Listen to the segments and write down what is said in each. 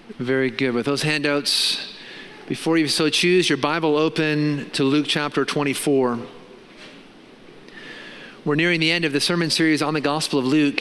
Very good. With those handouts, before you so choose, your Bible open to Luke chapter 24. We're nearing the end of the sermon series on the Gospel of Luke.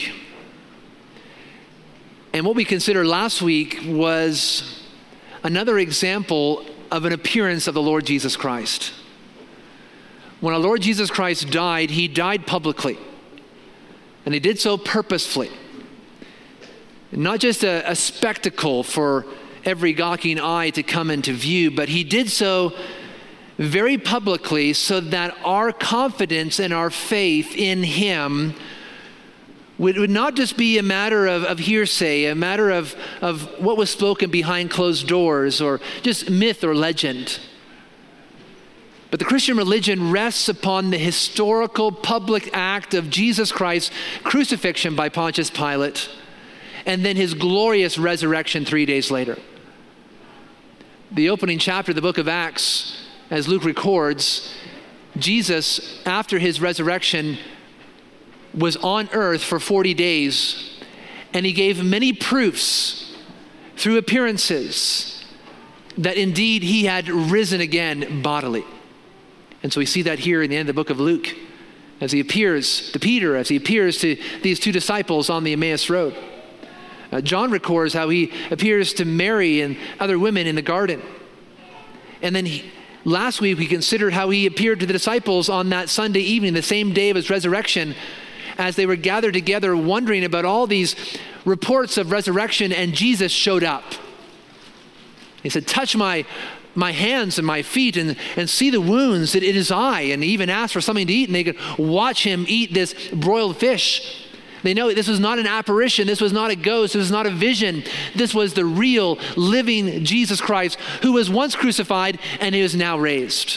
And what we considered last week was another example of an appearance of the Lord Jesus Christ. When our Lord Jesus Christ died, he died publicly. And he did so purposefully. Not just a spectacle for every gawking eye to come into view, but he did so very publicly so that our confidence and our faith in him would not just be a matter of hearsay, a matter of what was spoken behind closed doors or just myth or legend. But the Christian religion rests upon the historical public act of Jesus Christ's crucifixion by Pontius Pilate, and then his glorious resurrection 3 days later. The opening chapter of the book of Acts, as Luke records, Jesus, after his resurrection, was on earth for 40 days, and he gave many proofs through appearances that indeed he had risen again bodily. And so we see that here in the end of the book of Luke, as he appears to Peter, as he appears to these two disciples on the Emmaus Road. John records how he appears to Mary and other women in the garden. And then last week we considered how he appeared to the disciples on that Sunday evening, the same day of his resurrection, as they were gathered together wondering about all these reports of resurrection, and Jesus showed up. He said, "Touch my hands and my feet and see the wounds, it is I." And he even asked for something to eat, and they could watch him eat this broiled fish. They know this was not an apparition. This was not a ghost. This was not a vision. This was the real, living Jesus Christ, who was once crucified and is now raised.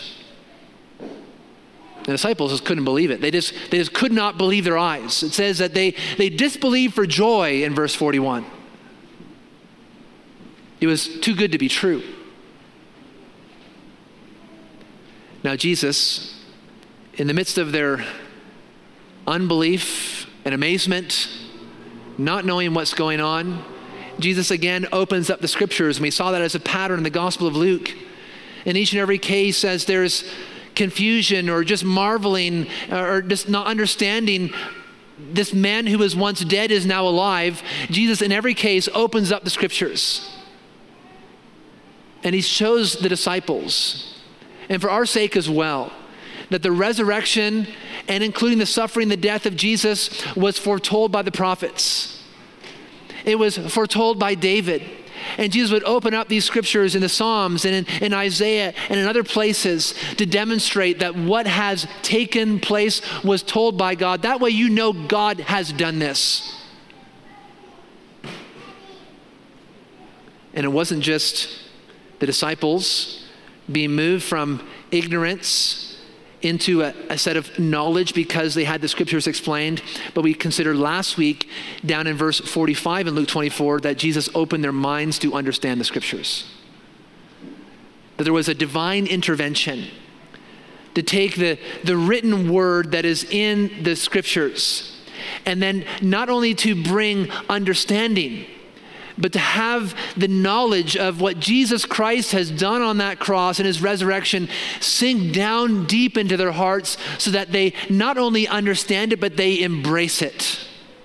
The disciples just couldn't believe it. They just could not believe their eyes. It says that they disbelieved for joy in verse 41. It was too good to be true. Now Jesus, in the midst of their unbelief and amazement, not knowing what's going on, Jesus again opens up the scriptures, and we saw that as a pattern in the Gospel of Luke. In each and every case, as there's confusion or just marveling or just not understanding, this man who was once dead is now alive, Jesus in every case opens up the scriptures. And he shows the disciples, and for our sake as well, that the resurrection and including the suffering, the death of Jesus was foretold by the prophets. It was foretold by David. And Jesus would open up these scriptures in the Psalms and in Isaiah and in other places to demonstrate that what has taken place was told by God. That way you know God has done this. And it wasn't just the disciples being moved from ignorance into a set of knowledge because they had the scriptures explained. But we considered last week down in verse 45 in Luke 24 that Jesus opened their minds to understand the scriptures. That there was a divine intervention to take the written word that is in the scriptures, and then not only to bring understanding, but to have the knowledge of what Jesus Christ has done on that cross and his resurrection sink down deep into their hearts so that they not only understand it, but they embrace it.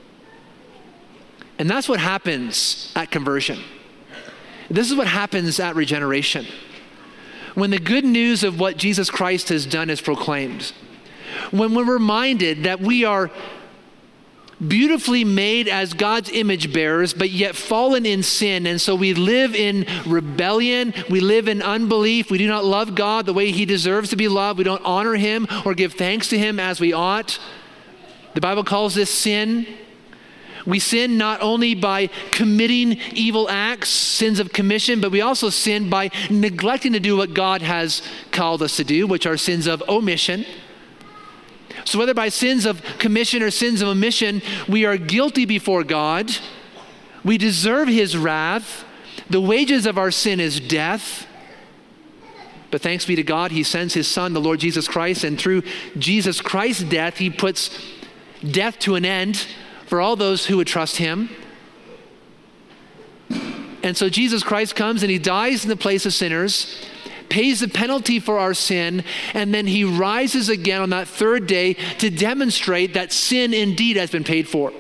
And that's what happens at conversion. This is what happens at regeneration. When the good news of what Jesus Christ has done is proclaimed, when we're reminded that we are beautifully made as God's image bearers, but yet fallen in sin. And so we live in rebellion. We live in unbelief. We do not love God the way he deserves to be loved. We don't honor him or give thanks to him as we ought. The Bible calls this sin. We sin not only by committing evil acts, sins of commission, but we also sin by neglecting to do what God has called us to do, which are sins of omission. So whether by sins of commission or sins of omission, we are guilty before God. We deserve his wrath. The wages of our sin is death. But thanks be to God, he sends his son, the Lord Jesus Christ, and through Jesus Christ's death, he puts death to an end for all those who would trust him. And so Jesus Christ comes and he dies in the place of sinners, pays the penalty for our sin, and then he rises again on that third day to demonstrate that sin indeed has been paid for.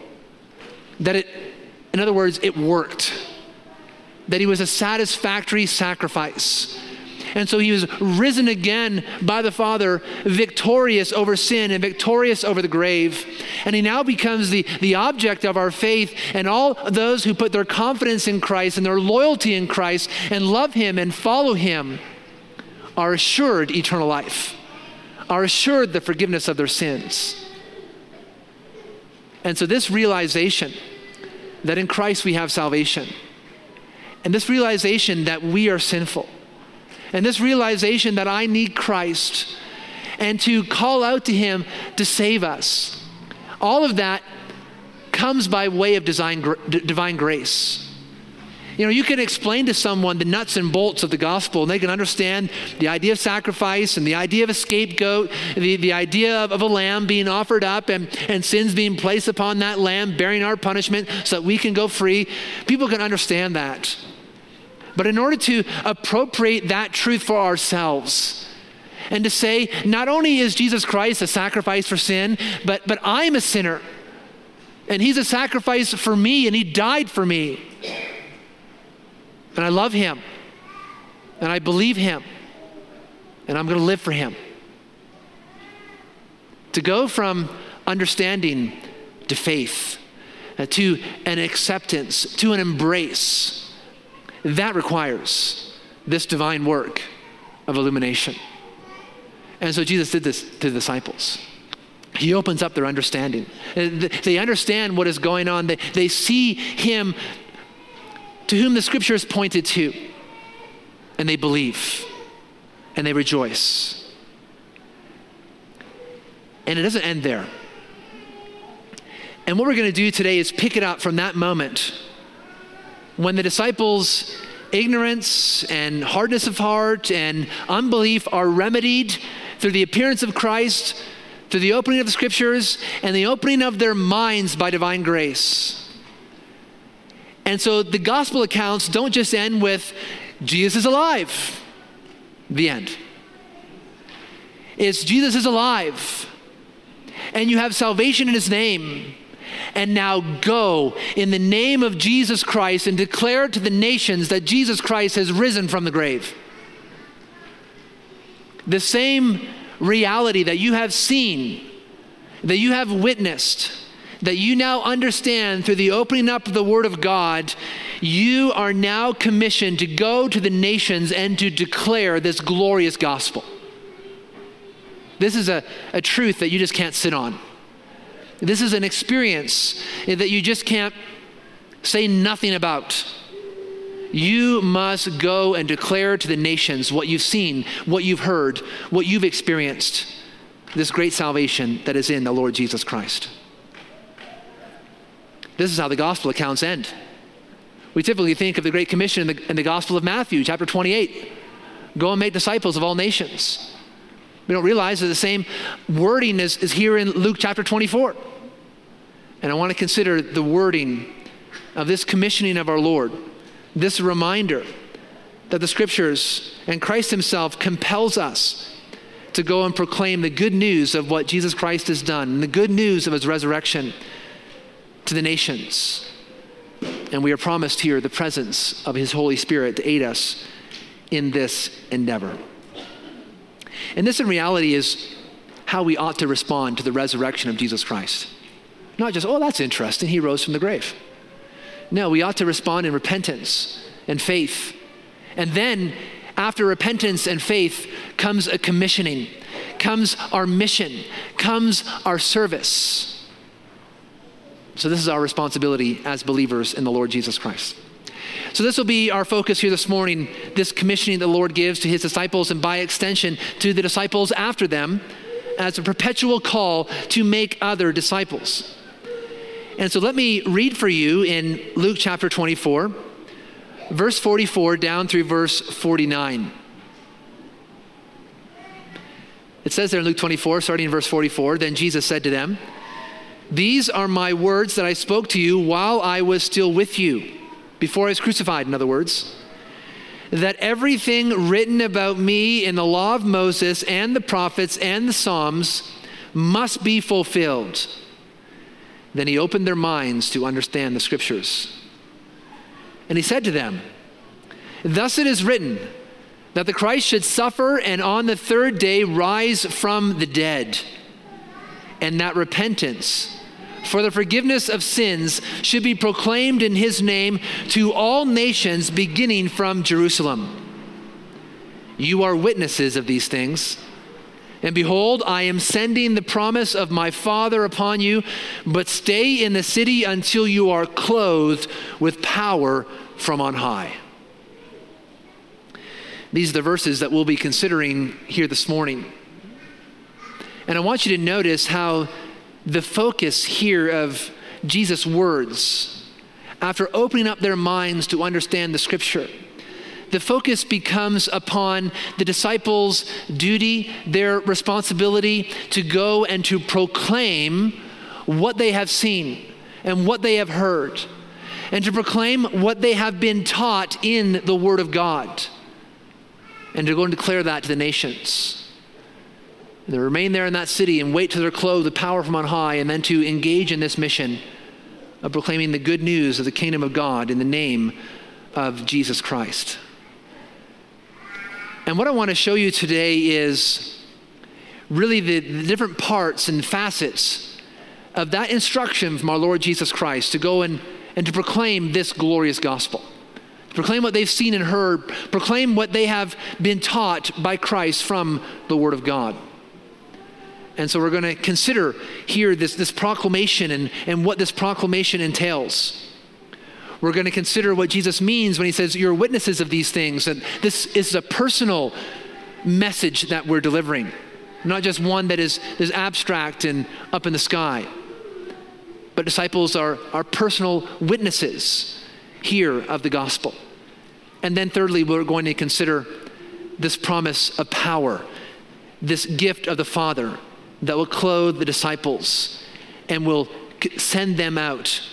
In other words, it worked. That he was a satisfactory sacrifice. And so he was risen again by the Father, victorious over sin and victorious over the grave. And he now becomes the object of our faith, and all those who put their confidence in Christ and their loyalty in Christ and love him and follow him are assured eternal life, are assured the forgiveness of their sins. And so this realization that in Christ we have salvation, and this realization that we are sinful, and this realization that I need Christ, and to call out to him to save us, all of that comes by way of divine grace. You know, you can explain to someone the nuts and bolts of the gospel, and they can understand the idea of sacrifice and the idea of a scapegoat, the idea of a lamb being offered up and sins being placed upon that lamb, bearing our punishment so that we can go free. People can understand that. But in order to appropriate that truth for ourselves and to say, not only is Jesus Christ a sacrifice for sin, but I'm a sinner, and he's a sacrifice for me, and he died for me. And I love him, and I believe him, and I'm going to live for him. To go from understanding to faith, to an acceptance, to an embrace, that requires this divine work of illumination. And so Jesus did this to the disciples. He opens up their understanding. They understand what is going on. They see him to whom the scripture is pointed to, and they believe, and they rejoice. And it doesn't end there. And what we're going to do today is pick it up from that moment when the disciples' ignorance and hardness of heart and unbelief are remedied through the appearance of Christ, through the opening of the scriptures, and the opening of their minds by divine grace. And so the gospel accounts don't just end with Jesus is alive, the end. It's Jesus is alive, and you have salvation in his name. And now go in the name of Jesus Christ and declare to the nations that Jesus Christ has risen from the grave. The same reality that you have seen, that you have witnessed, that you now understand through the opening up of the Word of God, you are now commissioned to go to the nations and to declare this glorious gospel. This is a truth that you just can't sit on. This is an experience that you just can't say nothing about. You must go and declare to the nations what you've seen, what you've heard, what you've experienced, this great salvation that is in the Lord Jesus Christ. This is how the gospel accounts end. We typically think of the Great Commission in the Gospel of Matthew, chapter 28. Go and make disciples of all nations. We don't realize that the same wording is here in Luke chapter 24. And I want to consider the wording of this commissioning of our Lord, this reminder that the scriptures and Christ himself compels us to go and proclaim the good news of what Jesus Christ has done, and the good news of his resurrection to the nations. And we are promised here the presence of his Holy Spirit to aid us in this endeavor. And this in reality is how we ought to respond to the resurrection of Jesus Christ. Not just, oh, that's interesting, he rose from the grave. No, we ought to respond in repentance and faith. And then after repentance and faith comes a commissioning, comes our mission, comes our service. So this is our responsibility as believers in the Lord Jesus Christ. So this will be our focus here this morning, this commissioning the Lord gives to his disciples and by extension to the disciples after them as a perpetual call to make other disciples. And so let me read for you in Luke chapter 24, verse 44 down through verse 49. It says there in Luke 24, starting in verse 44, then Jesus said to them, "These are my words that I spoke to you while I was still with you. before I was crucified, in other words, that everything written about me in the law of Moses and the prophets and the Psalms must be fulfilled. Then he opened their minds to understand the scriptures. And he said to them, thus it is written, that the Christ should suffer and on the third day rise from the dead, and that repentance for the forgiveness of sins should be proclaimed in his name to all nations, beginning from Jerusalem. You are witnesses of these things. And behold, I am sending the promise of my Father upon you, but stay in the city until you are clothed with power from on high. These are the verses that we'll be considering here this morning. And I want you to notice how the focus here of Jesus' words, after opening up their minds to understand the scripture, the focus becomes upon the disciples' duty, their responsibility to go and to proclaim what they have seen and what they have heard, and to proclaim what they have been taught in the Word of God, and to go and declare that to the nations. And they remain there in that city and wait till they're clothed with power from on high, and then to engage in this mission of proclaiming the good news of the kingdom of God in the name of Jesus Christ. And what I want to show you today is really the different parts and facets of that instruction from our Lord Jesus Christ to go and to proclaim this glorious gospel. To proclaim what they've seen and heard, proclaim what they have been taught by Christ from the Word of God. And so we're going to consider here this proclamation and what this proclamation entails. We're going to consider what Jesus means when he says, you're witnesses of these things. And this is a personal message that we're delivering, not just one that is abstract and up in the sky. But disciples are personal witnesses here of the gospel. And then thirdly, we're going to consider this promise of power, this gift of the Father that will clothe the disciples and will send them out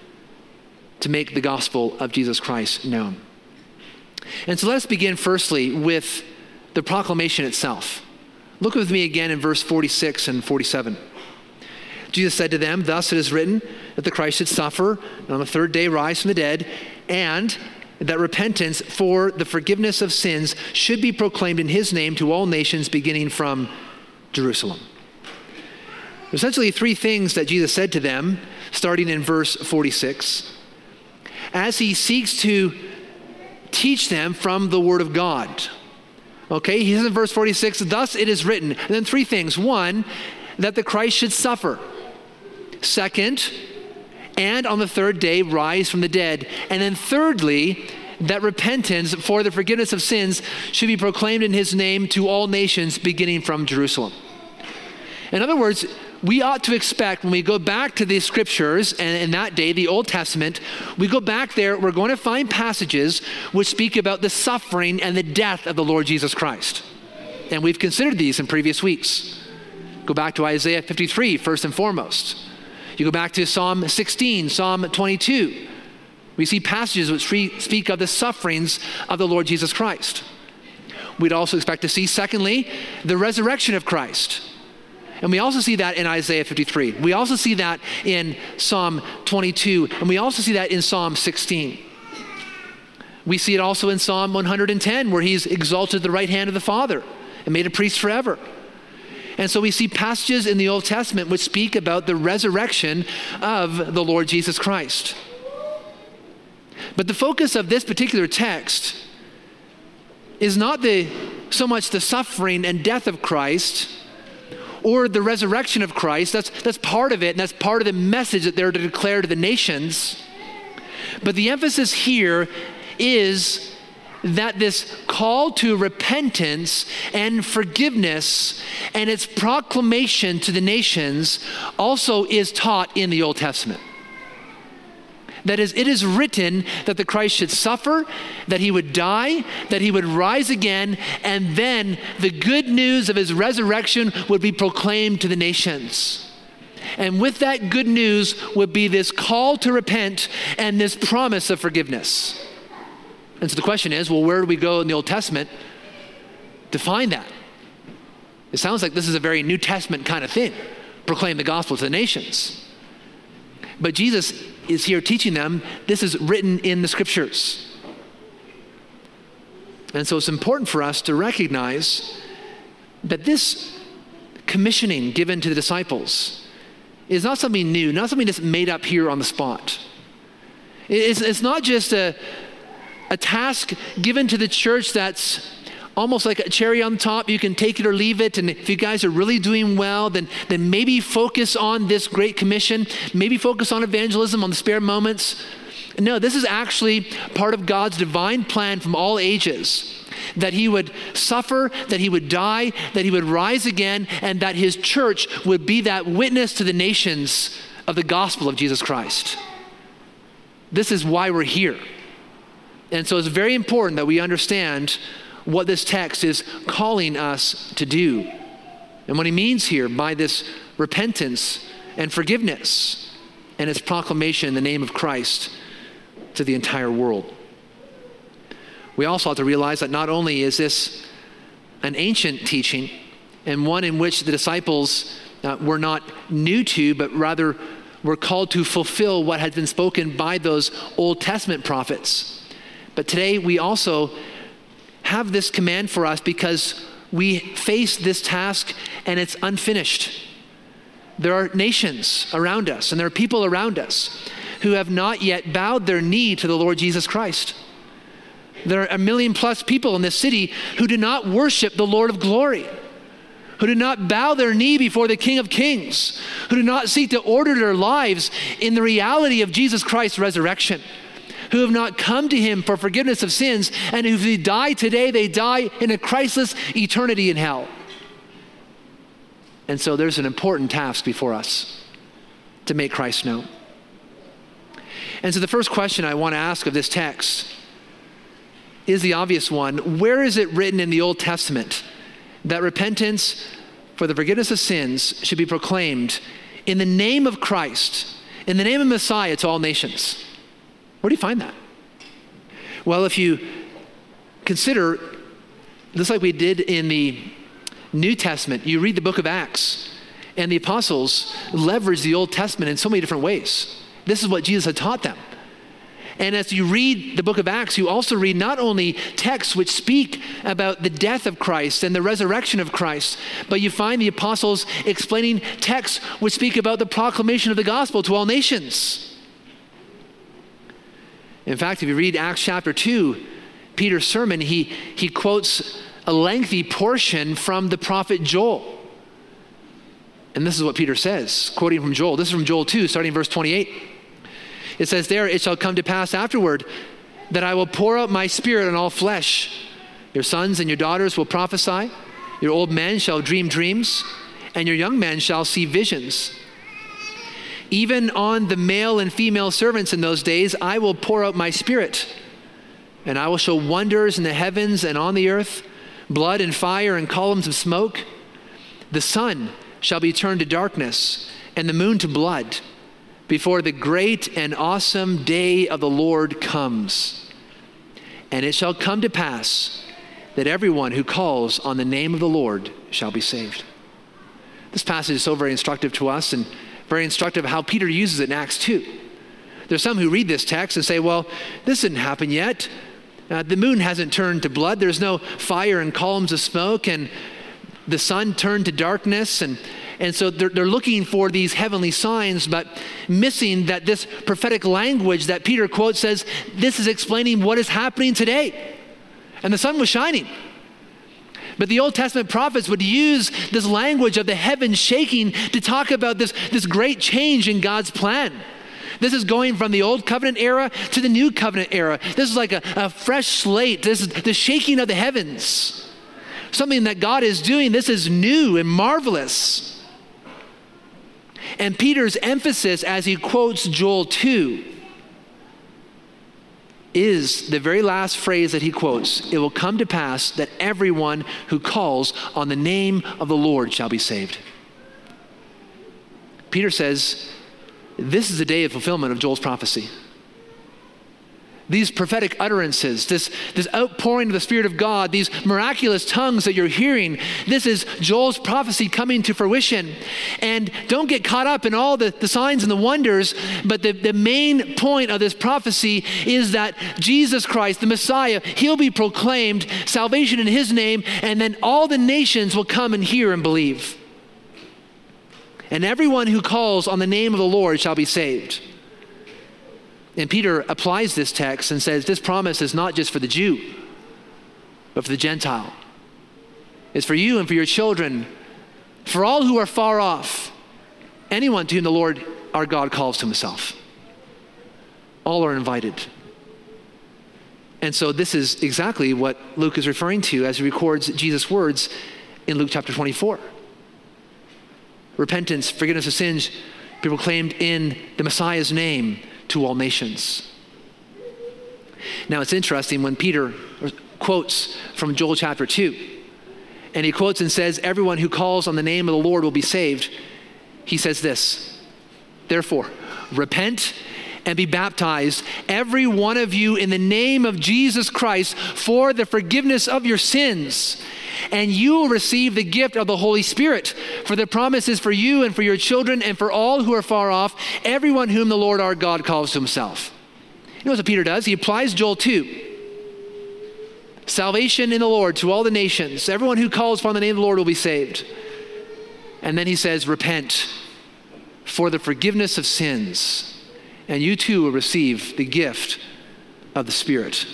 to make the gospel of Jesus Christ known. And so let's begin firstly with the proclamation itself. Look with me again in verse 46 and 47. Jesus said to them, thus it is written that the Christ should suffer and on the third day rise from the dead, and that repentance for the forgiveness of sins should be proclaimed in his name to all nations, beginning from Jerusalem. Essentially three things that Jesus said to them, starting in verse 46, as he seeks to teach them from the Word of God. Okay, he says in verse 46, thus it is written. And then three things. One, that the Christ should suffer. Second, and on the third day rise from the dead. And then thirdly, that repentance for the forgiveness of sins should be proclaimed in his name to all nations, beginning from Jerusalem. In other words, we ought to expect when we go back to the scriptures, and in that day, the Old Testament, we go back there, we're going to find passages which speak about the suffering and the death of the Lord Jesus Christ. And we've considered these in previous weeks. Go back to Isaiah 53, first and foremost. You go back to Psalm 16, Psalm 22. We see passages which speak of the sufferings of the Lord Jesus Christ. We'd also expect to see, secondly, the resurrection of Christ. And we also see that in Isaiah 53. We also see that in Psalm 22. And we also see that in Psalm 16. We see it also in Psalm 110, where he's exalted the right hand of the Father and made a priest forever. And so we see passages in the Old Testament which speak about the resurrection of the Lord Jesus Christ. But the focus of this particular text is not so much the suffering and death of Christ or the resurrection of Christ. That's part of it, and that's part of the message that they're to declare to the nations. But the emphasis here is that this call to repentance and forgiveness and its proclamation to the nations also is taught in the Old Testament. That is, it is written that the Christ should suffer, that he would die, that he would rise again, and then the good news of his resurrection would be proclaimed to the nations. And with that good news would be this call to repent and this promise of forgiveness. And so the question is, well, where do we go in the Old Testament to find that? It sounds like this is a very New Testament kind of thing. Proclaim the gospel to the nations. But Jesus is here teaching them this is written in the scriptures. And so it's important for us to recognize that this commissioning given to the disciples is not something new, not something that's made up here on the spot. It's not just a task given to the church that's almost like a cherry on top. You can take it or leave it. And if you guys are really doing well, then maybe focus on this great commission. Maybe focus on evangelism, on the spare moments. No, this is actually part of God's divine plan from all ages. That he would suffer, that he would die, that he would rise again, and that his church would be that witness to the nations of the gospel of Jesus Christ. This is why we're here. And so it's very important that we understand what this text is calling us to do. And what he means here by this repentance and forgiveness and its proclamation in the name of Christ to the entire world. We also have to realize that not only is this an ancient teaching and one in which the disciples were not new to, but rather were called to fulfill what had been spoken by those Old Testament prophets. But today we also have this command for us because we face this task and it's unfinished. There are nations around us and there are people around us who have not yet bowed their knee to the Lord Jesus Christ. There are 1 million plus people in this city who do not worship the Lord of glory, who do not bow their knee before the King of Kings, who do not seek to order their lives in the reality of Jesus Christ's resurrection, who have not come to him for forgiveness of sins, and if they die today, they die in a Christless eternity in hell. And so there's an important task before us to make Christ known. And so the first question I want to ask of this text is the obvious one. Where is it written in the Old Testament that repentance for the forgiveness of sins should be proclaimed in the name of Christ, in the name of Messiah to all nations? Where do you find that? Well, if you consider, just like we did in the New Testament, you read the book of Acts, and the apostles leveraged the Old Testament in so many different ways. This is what Jesus had taught them. And as you read the book of Acts, you also read not only texts which speak about the death of Christ and the resurrection of Christ, but you find the apostles explaining texts which speak about the proclamation of the gospel to all nations. In fact, if you read Acts chapter 2, Peter's sermon, he quotes a lengthy portion from the prophet Joel. And this is what Peter says, quoting from Joel. This is from Joel 2, starting verse 28. It says there, "It shall come to pass afterward that I will pour out my spirit on all flesh. Your sons and your daughters will prophesy. Your old men shall dream dreams, and your young men shall see visions. Even on the male and female servants in those days, I will pour out my spirit, and I will show wonders in the heavens and on the earth, blood and fire and columns of smoke. The sun shall be turned to darkness, and the moon to blood, before the great and awesome day of the Lord comes. And it shall come to pass that everyone who calls on the name of the Lord shall be saved." This passage is so very instructive to us, and very instructive how Peter uses it in Acts 2. There's some who read this text and say, well, this didn't happen yet. The moon hasn't turned to blood. There's no fire and columns of smoke, and the sun turned to darkness. And so they're looking for these heavenly signs, but missing that this prophetic language that Peter quotes says, this is explaining what is happening today. And the sun was shining. But the Old Testament prophets would use this language of the heavens shaking to talk about this great change in God's plan. This is going from the Old Covenant era to the New Covenant era. This is like a fresh slate. This is the shaking of the heavens. Something that God is doing. This is new and marvelous. And Peter's emphasis as he quotes Joel 2 is the very last phrase that he quotes. It will come to pass that everyone who calls on the name of the Lord shall be saved. Peter says, this is the day of fulfillment of Joel's prophecy. These prophetic utterances, this outpouring of the Spirit of God, these miraculous tongues that you're hearing, this is Joel's prophecy coming to fruition. And don't get caught up in all the signs and the wonders, but the main point of this prophecy is that Jesus Christ, the Messiah, he'll be proclaimed, salvation in his name, and then all the nations will come and hear and believe. And everyone who calls on the name of the Lord shall be saved. And Peter applies this text and says, this promise is not just for the Jew, but for the Gentile. It's for you and for your children, for all who are far off, anyone to whom the Lord our God calls to himself. All are invited. And so this is exactly what Luke is referring to as he records Jesus' words in Luke chapter 24. Repentance, forgiveness of sins, be proclaimed in the Messiah's name to all nations. Now it's interesting when Peter quotes from Joel chapter 2, and he quotes and says, everyone who calls on the name of the Lord will be saved. He says this, therefore, repent and be baptized, every one of you, in the name of Jesus Christ for the forgiveness of your sins, and you will receive the gift of the Holy Spirit. For the promise is for you and for your children and for all who are far off, everyone whom the Lord our God calls to himself. You know what Peter does? He applies Joel 2. Salvation in the Lord to all the nations. Everyone who calls upon the name of the Lord will be saved. And then he says, repent for the forgiveness of sins, and you too will receive the gift of the Spirit.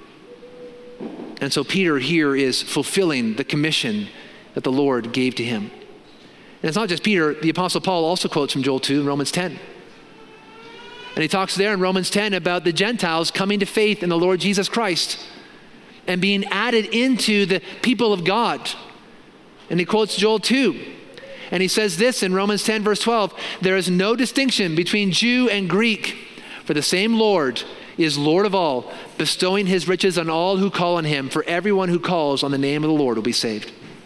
And so Peter here is fulfilling the commission that the Lord gave to him. And it's not just Peter. The Apostle Paul also quotes from Joel 2 in Romans 10. And he talks there in Romans 10 about the Gentiles coming to faith in the Lord Jesus Christ and being added into the people of God. And he quotes Joel 2. And he says this in Romans 10 verse 12, there is no distinction between Jew and Greek, for the same Lord is Lord of all, bestowing his riches on all who call on him. For everyone who calls on the name of the Lord will be saved.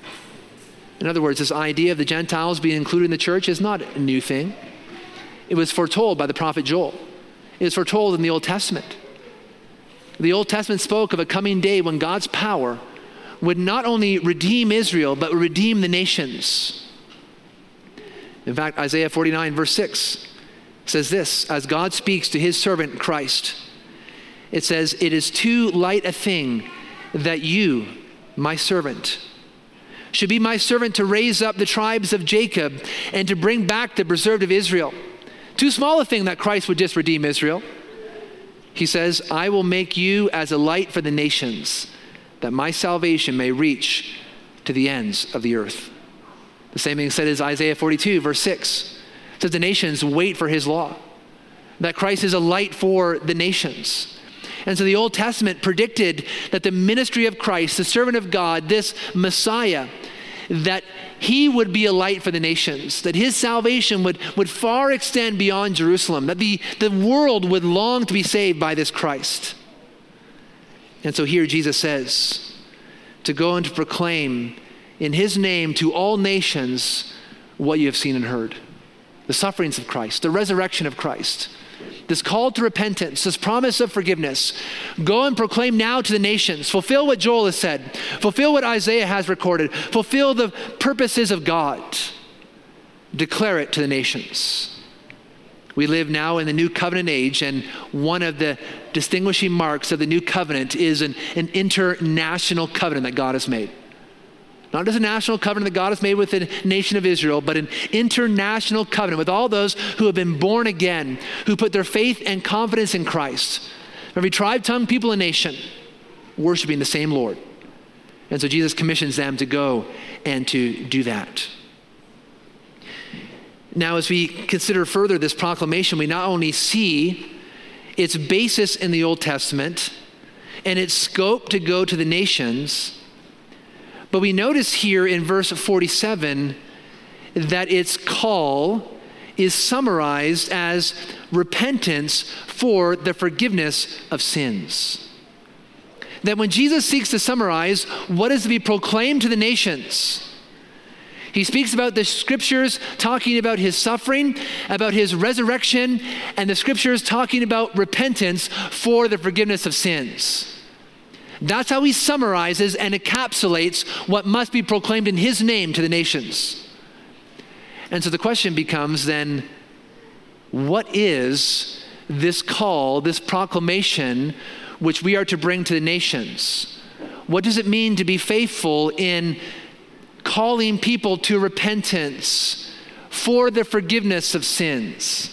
In other words, this idea of the Gentiles being included in the church is not a new thing. It was foretold by the prophet Joel. It was foretold in the Old Testament. The Old Testament spoke of a coming day when God's power would not only redeem Israel, but redeem the nations. In fact, Isaiah 49 verse 6 says this, as God speaks to his servant Christ, it says, it is too light a thing that you, my servant, should be my servant to raise up the tribes of Jacob and to bring back the preserved of Israel. Too small a thing that Christ would just redeem Israel. He says, I will make you as a light for the nations, that my salvation may reach to the ends of the earth. The same thing said as Isaiah 42 verse 6. It says the nations wait for his law, that Christ is a light for the nations. And so the Old Testament predicted that the ministry of Christ, the servant of God, this Messiah, that he would be a light for the nations, that his salvation would far extend beyond Jerusalem, that the world would long to be saved by this Christ. And so here Jesus says to go and to proclaim in his name to all nations what you have seen and heard. The sufferings of Christ, the resurrection of Christ, this call to repentance, this promise of forgiveness. Go and proclaim now to the nations. Fulfill what Joel has said. Fulfill what Isaiah has recorded. Fulfill the purposes of God. Declare it to the nations. We live now in the new covenant age, and one of the distinguishing marks of the new covenant is an international covenant that God has made. Not just a national covenant that God has made with the nation of Israel, but an international covenant with all those who have been born again, who put their faith and confidence in Christ. Every tribe, tongue, people, and nation worshiping the same Lord. And so Jesus commissions them to go and to do that. Now, as we consider further this proclamation, we not only see its basis in the Old Testament and its scope to go to the nations, but we notice here in verse 47 that its call is summarized as repentance for the forgiveness of sins. That when Jesus seeks to summarize what is to be proclaimed to the nations, He speaks about the scriptures talking about his suffering, about his resurrection, and the scriptures talking about repentance for the forgiveness of sins. That's how he summarizes and encapsulates what must be proclaimed in his name to the nations. And so the question becomes then, what is this call, this proclamation, which we are to bring to the nations? What does it mean to be faithful in calling people to repentance for the forgiveness of sins?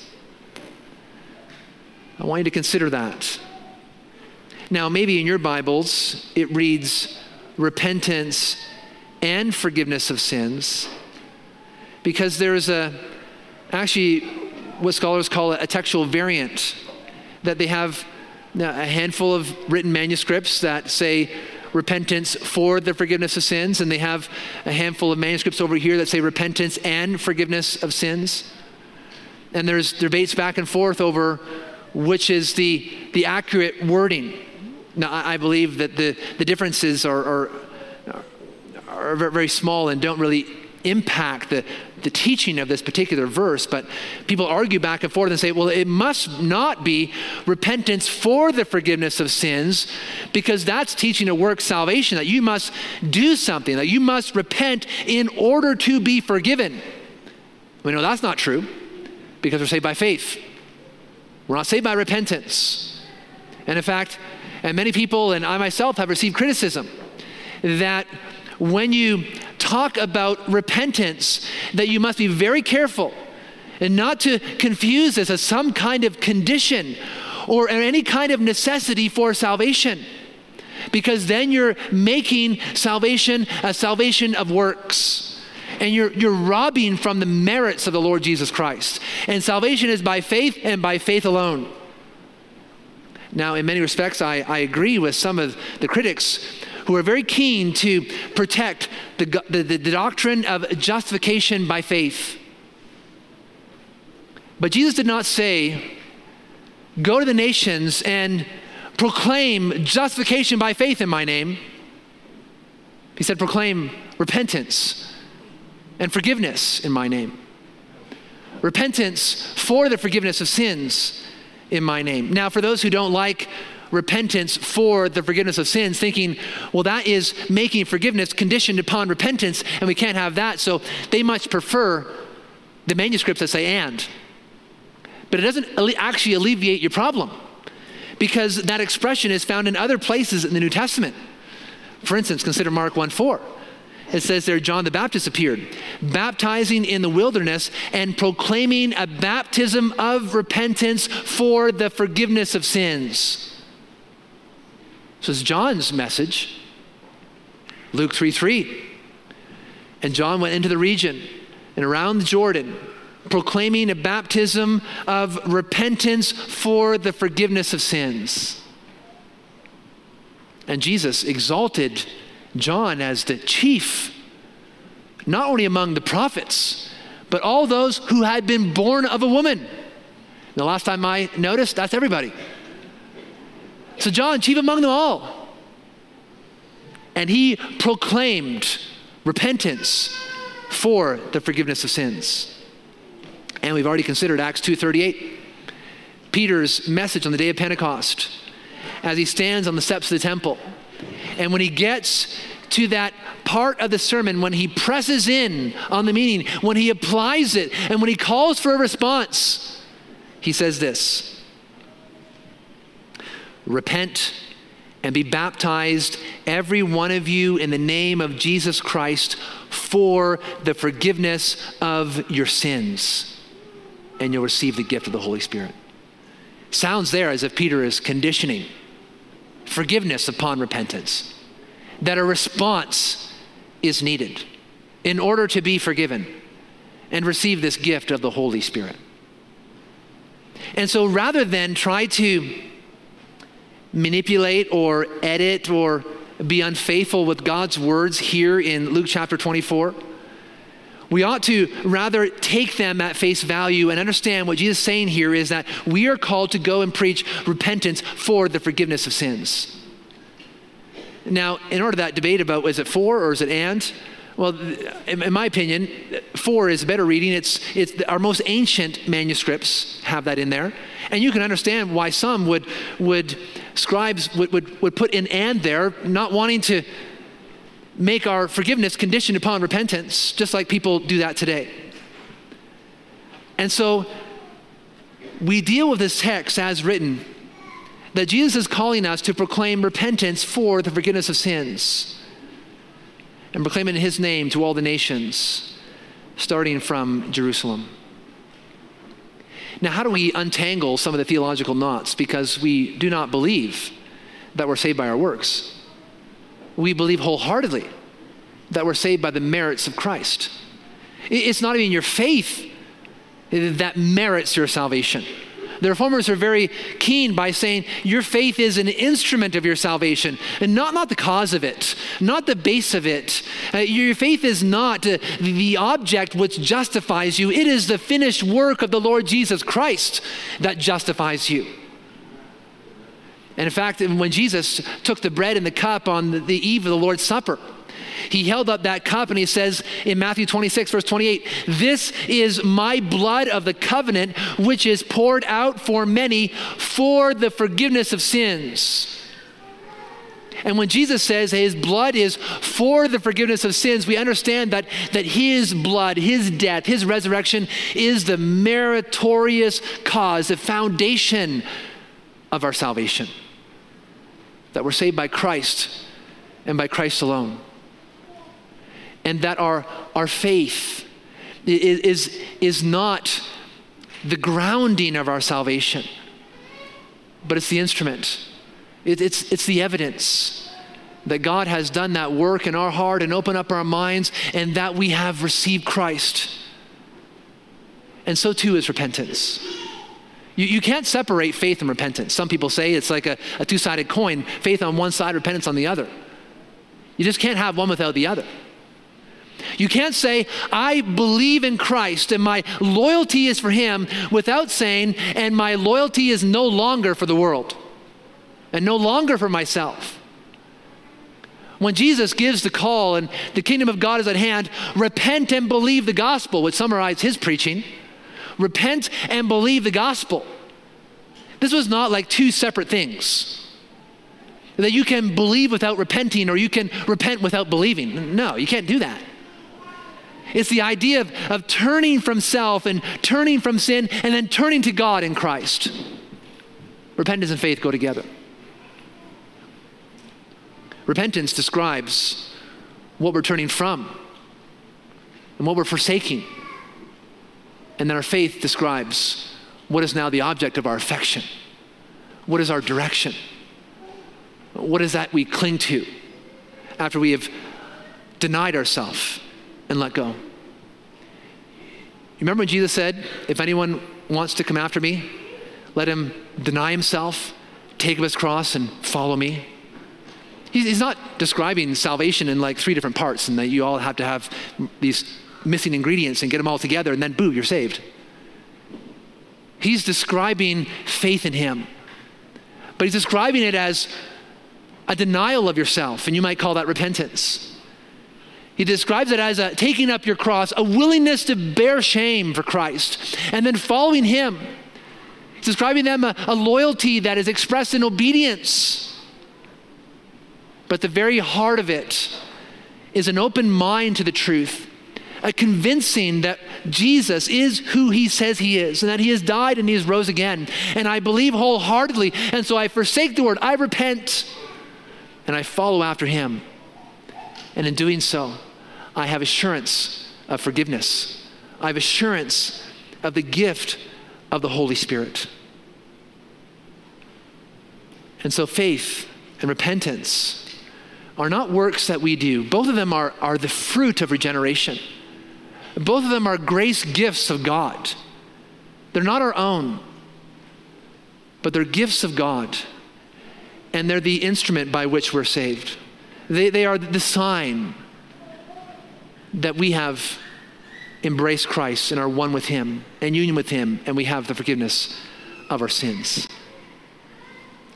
I want you to consider that. Now, maybe in your Bibles, it reads repentance and forgiveness of sins, because there's actually what scholars call a textual variant, that they have a handful of written manuscripts that say repentance for the forgiveness of sins, and they have a handful of manuscripts over here that say repentance and forgiveness of sins. And there's debates back and forth over which is the accurate wording. Now, I believe that the differences are very small and don't really impact the teaching of this particular verse, but people argue back and forth and say, well, it must not be repentance for the forgiveness of sins, because that's teaching a work salvation, that you must do something, that you must repent in order to be forgiven. We know that's not true, because we're saved by faith. We're not saved by repentance. And in fact, and many people, and I myself, have received criticism that when you talk about repentance, that you must be very careful and not to confuse this as some kind of condition or any kind of necessity for salvation, because then you're making salvation a salvation of works, and you're robbing from the merits of the Lord Jesus Christ. And salvation is by faith and by faith alone. Now, in many respects, I agree with some of the critics who are very keen to protect the doctrine of justification by faith. But Jesus did not say, go to the nations and proclaim justification by faith in my name. He said, proclaim repentance and forgiveness in my name. Repentance for the forgiveness of sins in my name. Now, for those who don't like repentance for the forgiveness of sins, thinking, well, that is making forgiveness conditioned upon repentance, and we can't have that, so they much prefer the manuscripts that say and. But it doesn't actually alleviate your problem, because that expression is found in other places in the New Testament. For instance, consider Mark 1:4. It says there, John the Baptist appeared, baptizing in the wilderness and proclaiming a baptism of repentance for the forgiveness of sins. So it's John's message. Luke 3:3. And John went into the region and around the Jordan, proclaiming a baptism of repentance for the forgiveness of sins. And Jesus exalted John as the chief, not only among the prophets, but all those who had been born of a woman. The last time I noticed, that's everybody. So John, chief among them all. And he proclaimed repentance for the forgiveness of sins. And we've already considered Acts 2:38, Peter's message on the day of Pentecost, as he stands on the steps of the temple. And when he gets to that part of the sermon, when he presses in on the meaning, when he applies it, and when he calls for a response, he says this: repent and be baptized, every one of you, in the name of Jesus Christ, for the forgiveness of your sins, and you'll receive the gift of the Holy Spirit. Sounds there as if Peter is conditioning forgiveness upon repentance, that a response is needed in order to be forgiven and receive this gift of the Holy Spirit. And so rather than try to manipulate or edit or be unfaithful with God's words here in Luke chapter 24, we ought to rather take them at face value and understand what Jesus is saying here is that we are called to go and preach repentance for the forgiveness of sins. Now, in order to that debate about is it for or is it and, Well, in my opinion, 4 is a better reading. It's our most ancient manuscripts have that in there. And you can understand why some scribes would put an "and" there, not wanting to make our forgiveness conditioned upon repentance, just like people do that today. And so we deal with this text as written, that Jesus is calling us to proclaim repentance for the forgiveness of sins, and proclaim it in his name to all the nations, starting from Jerusalem. Now, how do we untangle some of the theological knots? Because we do not believe that we're saved by our works. We believe wholeheartedly that we're saved by the merits of Christ. It's not even your faith that merits your salvation. The Reformers are very keen by saying your faith is an instrument of your salvation, and not the cause of it, not the base of it. Your faith is not the object which justifies you. It is the finished work of the Lord Jesus Christ that justifies you. And in fact, when Jesus took the bread and the cup on the eve of the Lord's Supper, he held up that cup and he says in Matthew 26, verse 28, "This is my blood of the covenant, which is poured out for many for the forgiveness of sins." And when Jesus says his blood is for the forgiveness of sins, we understand that his blood, his death, his resurrection is the meritorious cause, the foundation of our salvation. That we're saved by Christ and by Christ alone. And that our faith is not the grounding of our salvation, but it's the instrument. It's the evidence that God has done that work in our heart and opened up our minds, and that we have received Christ. And so too is repentance. You can't separate faith and repentance. Some people say it's like a two-sided coin, faith on one side, repentance on the other. You just can't have one without the other. You can't say, I believe in Christ and my loyalty is for him, without saying, and my loyalty is no longer for the world and no longer for myself. When Jesus gives the call and the kingdom of God is at hand, repent and believe the gospel, which summarized his preaching. Repent and believe the gospel. This was not like two separate things. That you can believe without repenting, or you can repent without believing. No, you can't do that. It's the idea of turning from self and turning from sin and then turning to God in Christ. Repentance and faith go together. Repentance describes what we're turning from and what we're forsaking. And then our faith describes what is now the object of our affection. What is our direction? What is that we cling to after we have denied ourselves and let go? You remember when Jesus said, if anyone wants to come after me, let him deny himself, take up his cross and follow me. He's not describing salvation in like 3 different parts and that you all have to have these missing ingredients and get them all together and then boo, you're saved. He's describing faith in him, but he's describing it as a denial of yourself, and you might call that repentance. He describes it as a taking up your cross, a willingness to bear shame for Christ, and then following him. He's describing them a loyalty that is expressed in obedience. But the very heart of it is an open mind to the truth, a convincing that Jesus is who he says he is, and that he has died and he has rose again. And I believe wholeheartedly, and so I forsake the word, I repent, and I follow after him. And in doing so, I have assurance of forgiveness. I have assurance of the gift of the Holy Spirit. And so faith and repentance are not works that we do. Both of them are the fruit of regeneration. Both of them are grace gifts of God. They're not our own, but they're gifts of God. And they're the instrument by which we're saved. They are the sign that we have embraced Christ and are one with him, in union with him, and we have the forgiveness of our sins.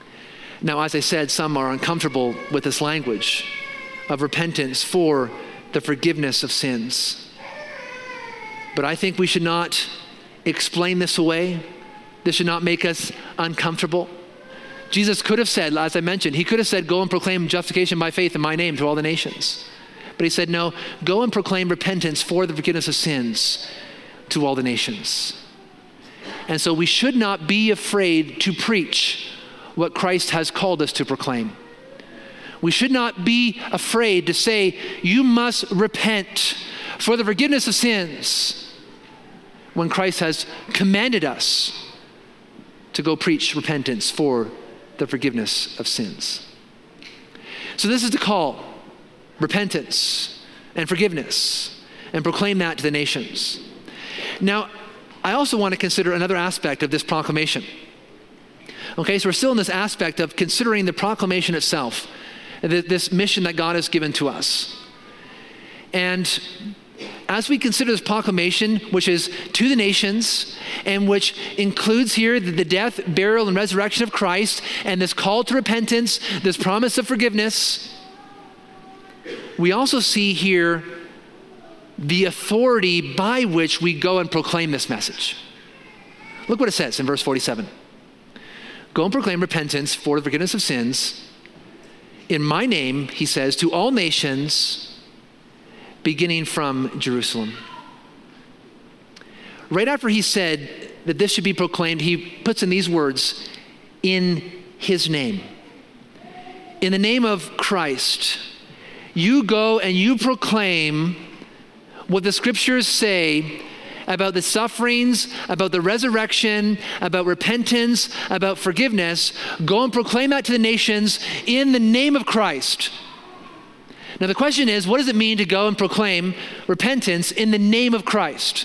Now, as I said, some are uncomfortable with this language of repentance for the forgiveness of sins. But I think we should not explain this away. This should not make us uncomfortable. Jesus could have said, as I mentioned, he could have said, go and proclaim justification by faith in my name to all the nations. But he said, no, go and proclaim repentance for the forgiveness of sins to all the nations. And so we should not be afraid to preach what Christ has called us to proclaim. We should not be afraid to say, you must repent for the forgiveness of sins, when Christ has commanded us to go preach repentance for the forgiveness of sins. So this is the call, repentance and forgiveness, and proclaim that to the nations. Now, I also want to consider another aspect of this proclamation. Okay, so we're still in this aspect of considering the proclamation itself, this mission that God has given to us. And as we consider this proclamation, which is to the nations, and which includes here the death, burial, and resurrection of Christ, and this call to repentance, this promise of forgiveness, we also see here the authority by which we go and proclaim this message. Look what it says in verse 47. Go and proclaim repentance for the forgiveness of sins in my name, he says, to all nations, beginning from Jerusalem. Right after he said that this should be proclaimed, he puts in these words, in his name. In the name of Christ, you go and you proclaim what the scriptures say about the sufferings, about the resurrection, about repentance, about forgiveness. Go and proclaim that to the nations in the name of Christ. Now the question is, what does it mean to go and proclaim repentance in the name of Christ?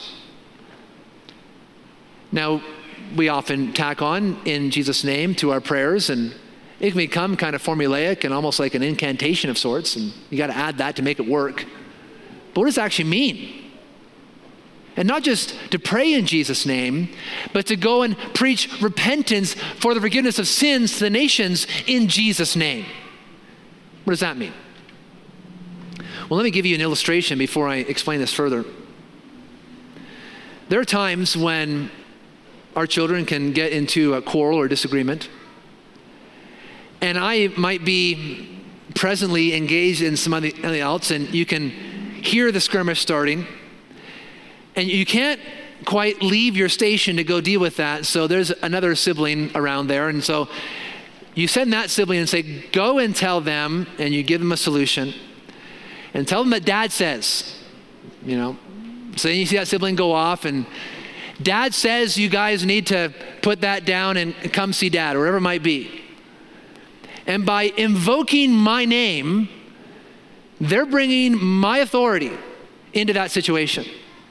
Now, we often tack on in Jesus' name to our prayers, and it can become kind of formulaic and almost like an incantation of sorts, and you got to add that to make it work. But what does it actually mean? And not just to pray in Jesus' name, but to go and preach repentance for the forgiveness of sins to the nations in Jesus' name. What does that mean? Well, let me give you an illustration before I explain this further. There are times when our children can get into a quarrel or disagreement, and I might be presently engaged in something else, and you can hear the skirmish starting, and you can't quite leave your station to go deal with that, so there's another sibling around there, and so you send that sibling and say, go and tell them, and you give them a solution, and tell them that Dad says, so then you see that sibling go off, and Dad says you guys need to put that down and come see Dad, or whatever it might be. And by invoking my name, they're bringing my authority into that situation.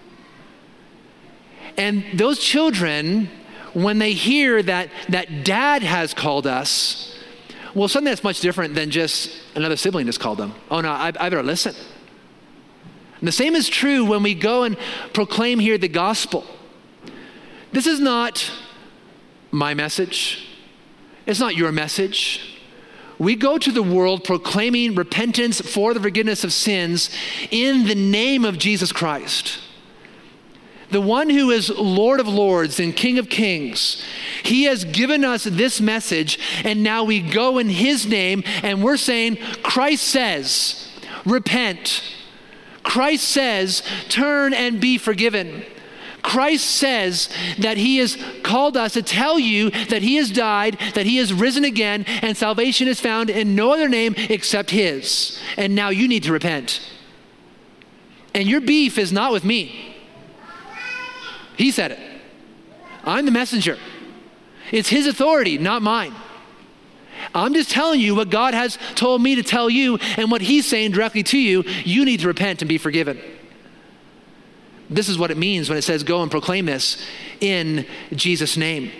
And those children, when they hear that Dad has called us, well, something that's much different than just another sibling has called them. Oh no, I better listen. And the same is true when we go and proclaim here the gospel. This is not my message. It's not your message. We go to the world proclaiming repentance for the forgiveness of sins in the name of Jesus Christ. The one who is Lord of Lords and King of Kings. He has given us this message, and now we go in his name and we're saying, Christ says, repent. Christ says, turn and be forgiven. Christ says that he has called us to tell you that he has died, that he has risen again, and salvation is found in no other name except his. And now you need to repent. And your beef is not with me. He said it. I'm the messenger. It's his authority, not mine. I'm just telling you what God has told me to tell you, and what he's saying directly to you. You need to repent and be forgiven. This is what it means when it says, go and proclaim this in Jesus' name.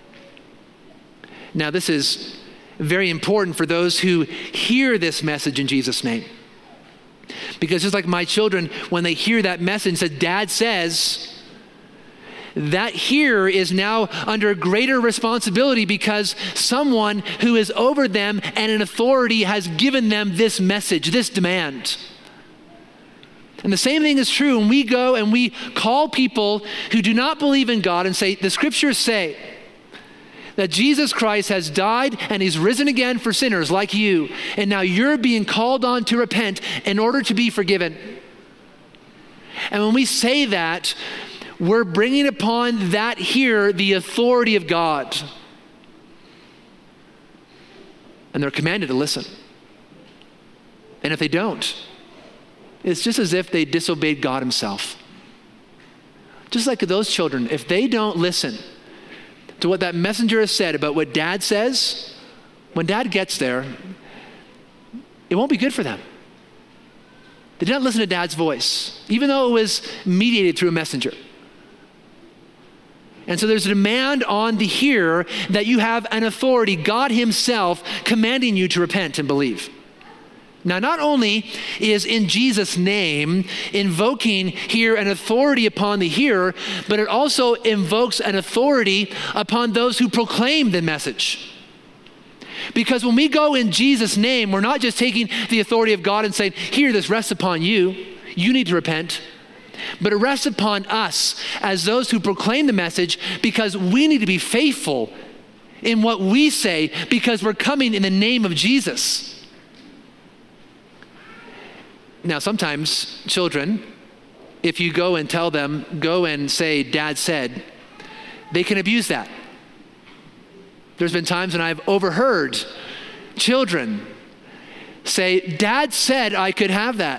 Now, this is very important for those who hear this message in Jesus' name. Because just like my children, when they hear that message that Dad says, that hearer is now under greater responsibility because someone who is over them and in authority has given them this message, this demand. And the same thing is true when we go and we call people who do not believe in God and say, the scriptures say that Jesus Christ has died and he's risen again for sinners like you. And now you're being called on to repent in order to be forgiven. And when we say that, we're bringing upon that here the authority of God. And they're commanded to listen. And if they don't, it's just as if they disobeyed God himself. Just like those children, if they don't listen to what that messenger has said about what dad says, when dad gets there, it won't be good for them. They didn't listen to dad's voice, even though it was mediated through a messenger. And so there's a demand on the hearer that you have an authority, God himself, commanding you to repent and believe. Now, not only is in Jesus' name invoking here an authority upon the hearer, but it also invokes an authority upon those who proclaim the message. Because when we go in Jesus' name, we're not just taking the authority of God and saying, here, this rests upon you. You need to repent. But it rests upon us as those who proclaim the message, because we need to be faithful in what we say, because we're coming in the name of Jesus. Now, sometimes children, if you go and tell them, go and say, Dad said, they can abuse that. There's been times when I've overheard children say, Dad said I could have that.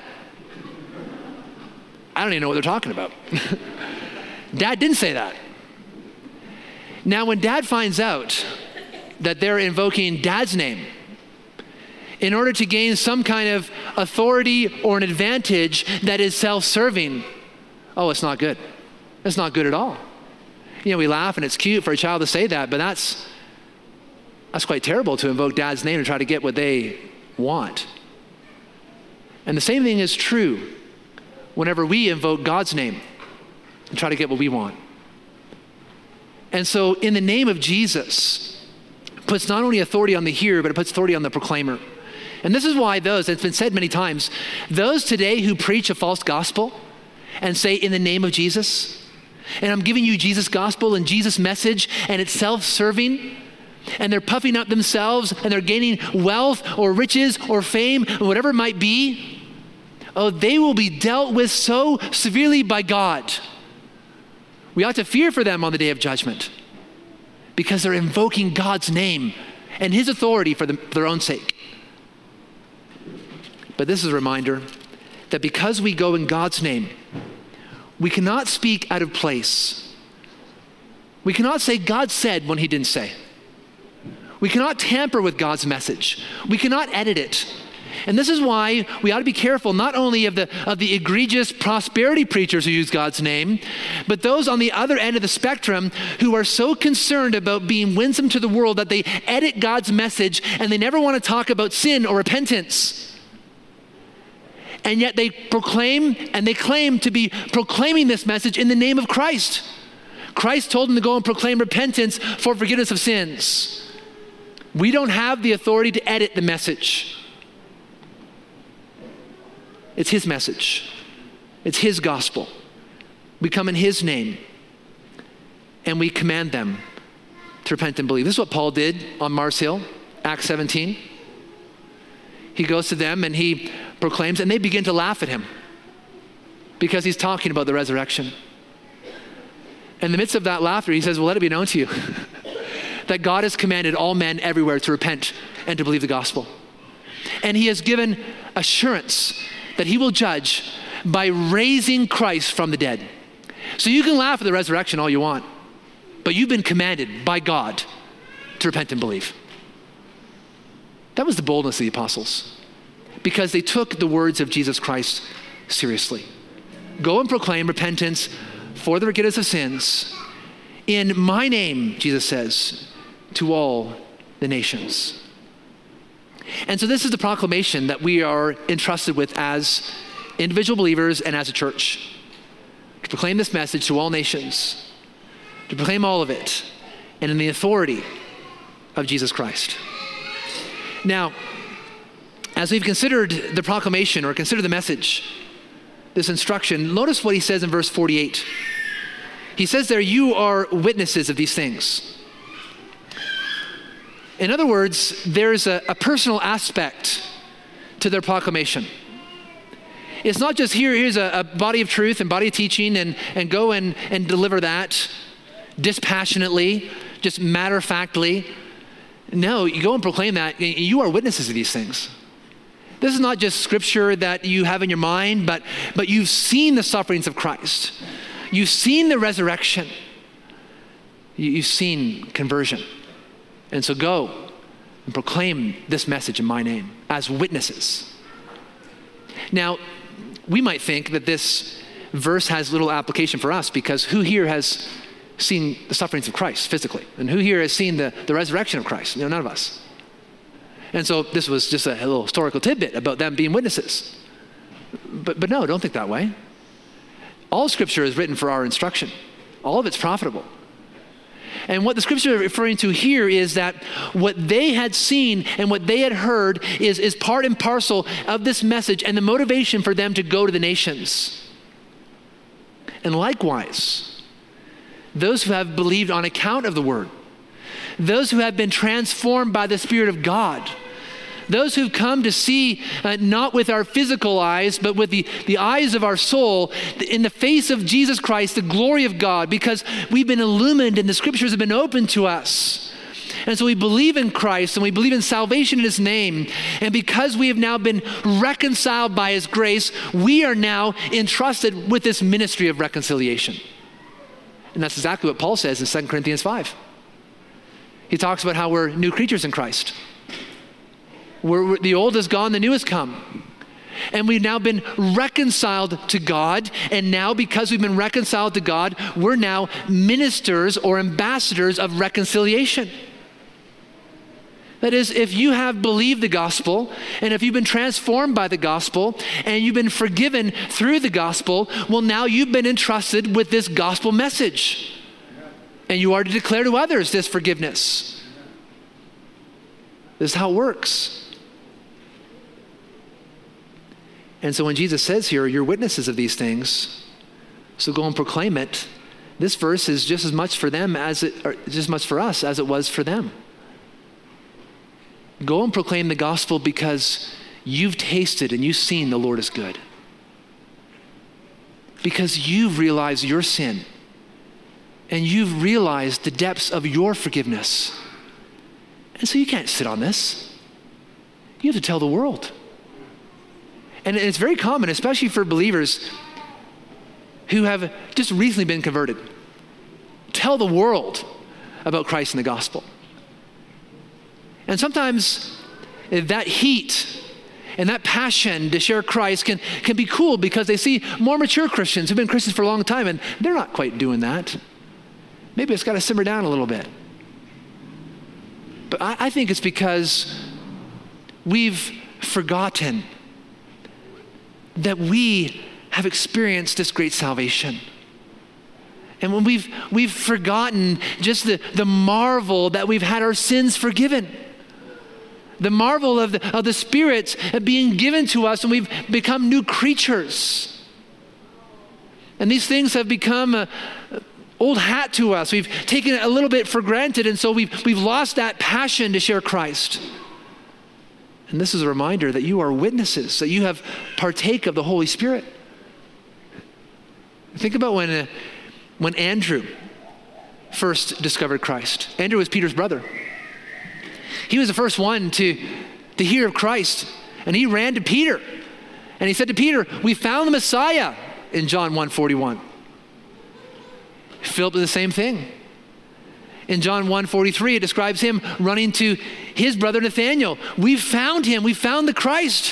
I don't even know what they're talking about. Dad didn't say that. Now, when Dad finds out that they're invoking Dad's name in order to gain some kind of authority or an advantage that is self-serving, oh, it's not good. It's not good at all. You know, we laugh and it's cute for a child to say that, but that's quite terrible, to invoke Dad's name to try to get what they want. And the same thing is true whenever we invoke God's name and try to get what we want. And so in the name of Jesus, it puts not only authority on the hearer, but it puts authority on the proclaimer. And this is why those, it's been said many times, those today who preach a false gospel and say in the name of Jesus, and I'm giving you Jesus' gospel and Jesus' message, and it's self-serving, and they're puffing up themselves and they're gaining wealth or riches or fame or whatever it might be, oh, they will be dealt with so severely by God. We ought to fear for them on the day of judgment, because they're invoking God's name and his authority for their own sake. But this is a reminder that because we go in God's name, we cannot speak out of place. We cannot say God said when he didn't say. We cannot tamper with God's message. We cannot edit it. And this is why we ought to be careful not only of the egregious prosperity preachers who use God's name, but those on the other end of the spectrum who are so concerned about being winsome to the world that they edit God's message and they never want to talk about sin or repentance. And yet they proclaim and they claim to be proclaiming this message in the name of Christ. Christ told them to go and proclaim repentance for forgiveness of sins. We don't have the authority to edit the message. It's his message. It's his gospel. We come in his name and we command them to repent and believe. This is what Paul did on Mars Hill, Acts 17. He goes to them and he proclaims, and they begin to laugh at him because he's talking about the resurrection. In the midst of that laughter, he says, well, let it be known to you that God has commanded all men everywhere to repent and to believe the gospel. And he has given assurance that he will judge by raising Christ from the dead. So you can laugh at the resurrection all you want, but you've been commanded by God to repent and believe. That was the boldness of the apostles, because they took the words of Jesus Christ seriously. Go and proclaim repentance for the forgiveness of sins in my name, Jesus says, to all the nations. And so this is the proclamation that we are entrusted with as individual believers and as a church, to proclaim this message to all nations, to proclaim all of it, and in the authority of Jesus Christ. Now, as we've considered the proclamation or considered the message, this instruction, notice what he says in verse 48. He says there, you are witnesses of these things. In other words, there's a personal aspect to their proclamation. It's not just here's a body of truth and body of teaching and go and deliver that dispassionately, just matter-of-factly. No, you go and proclaim that. You are witnesses of these things. This is not just scripture that you have in your mind, but you've seen the sufferings of Christ. You've seen the resurrection. You've seen conversion. And so go and proclaim this message in my name as witnesses. Now, we might think that this verse has little application for us because who here has seen the sufferings of Christ physically? And who here has seen the resurrection of Christ? None of us. And so this was just a little historical tidbit about them being witnesses. But no, don't think that way. All scripture is written for our instruction. All of it's profitable. And what the scripture is referring to here is that what they had seen and what they had heard is part and parcel of this message and the motivation for them to go to the nations. And likewise, those who have believed on account of the word, those who have been transformed by the Spirit of God, those who've come to see not with our physical eyes, but with the eyes of our soul, in the face of Jesus Christ, the glory of God, because we've been illumined and the scriptures have been opened to us. And so we believe in Christ and we believe in salvation in his name. And because we have now been reconciled by his grace, we are now entrusted with this ministry of reconciliation. And that's exactly what Paul says in 2 Corinthians 5. He talks about how we're new creatures in Christ. The old is gone, the new has come. And we've now been reconciled to God. And now because we've been reconciled to God, we're now ministers or ambassadors of reconciliation. That is, if you have believed the gospel, and if you've been transformed by the gospel, and you've been forgiven through the gospel, well, now you've been entrusted with this gospel message. And you are to declare to others this forgiveness. This is how it works. And so when Jesus says here, you're witnesses of these things, so go and proclaim it, this verse is just as much for them just as much for us as it was for them. Go and proclaim the gospel because you've tasted and you've seen the Lord is good. Because you've realized your sin and you've realized the depths of your forgiveness. And so you can't sit on this. You have to tell the world. And it's very common, especially for believers who have just recently been converted. Tell the world about Christ and the gospel. And sometimes that heat and that passion to share Christ can be cool because they see more mature Christians who've been Christians for a long time and they're not quite doing that. Maybe it's got to simmer down a little bit. But I think it's because we've forgotten that we have experienced this great salvation. And when we've forgotten just the marvel that we've had our sins forgiven. The marvel of the Spirit being given to us and we've become new creatures. And these things have become old hat to us. We've taken it a little bit for granted, and so we've lost that passion to share Christ. And this is a reminder that you are witnesses, that you have partake of the Holy Spirit. Think about when Andrew first discovered Christ. Andrew was Peter's brother. He was the first one to hear of Christ, and he ran to Peter. And he said to Peter, "We found the Messiah," in John 1:41. Philip did the same thing. In John 1:43, it describes him running to his brother Nathanael. "We've found him. We found the Christ.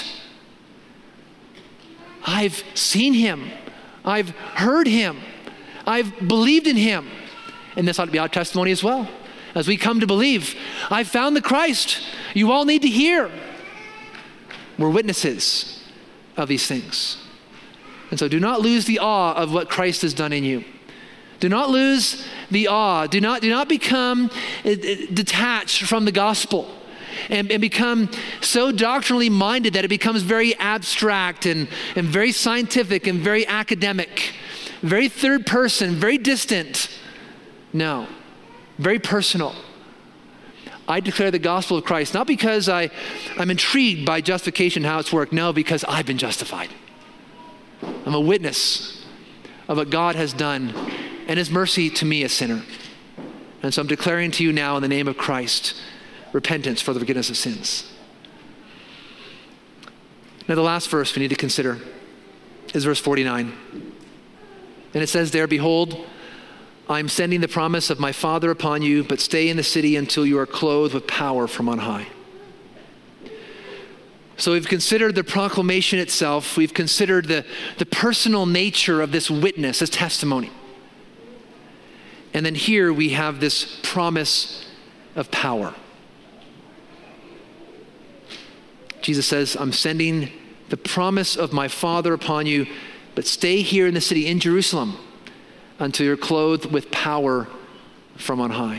I've seen him. I've heard him. I've believed in him." And this ought to be our testimony as well. As we come to believe, "I found the Christ. You all need to hear." We're witnesses of these things. And so do not lose the awe of what Christ has done in you. Do not lose the awe. Do not become detached from the gospel. and become so doctrinally minded that it becomes very abstract and very scientific and very academic, very third person, very distant. No, very personal. I declare the gospel of Christ, not because I'm intrigued by justification, how it's worked. No, because I've been justified. I'm a witness of what God has done and his mercy to me, a sinner. And so I'm declaring to you now in the name of Christ, repentance for the forgiveness of sins. Now the last verse we need to consider is verse 49. And it says there, behold, I'm sending the promise of my Father upon you, but stay in the city until you are clothed with power from on high. So we've considered the proclamation itself. We've considered the personal nature of this witness, this testimony. And then here we have this promise of power. Jesus says, I'm sending the promise of my Father upon you, but stay here in the city, in Jerusalem, until you're clothed with power from on high.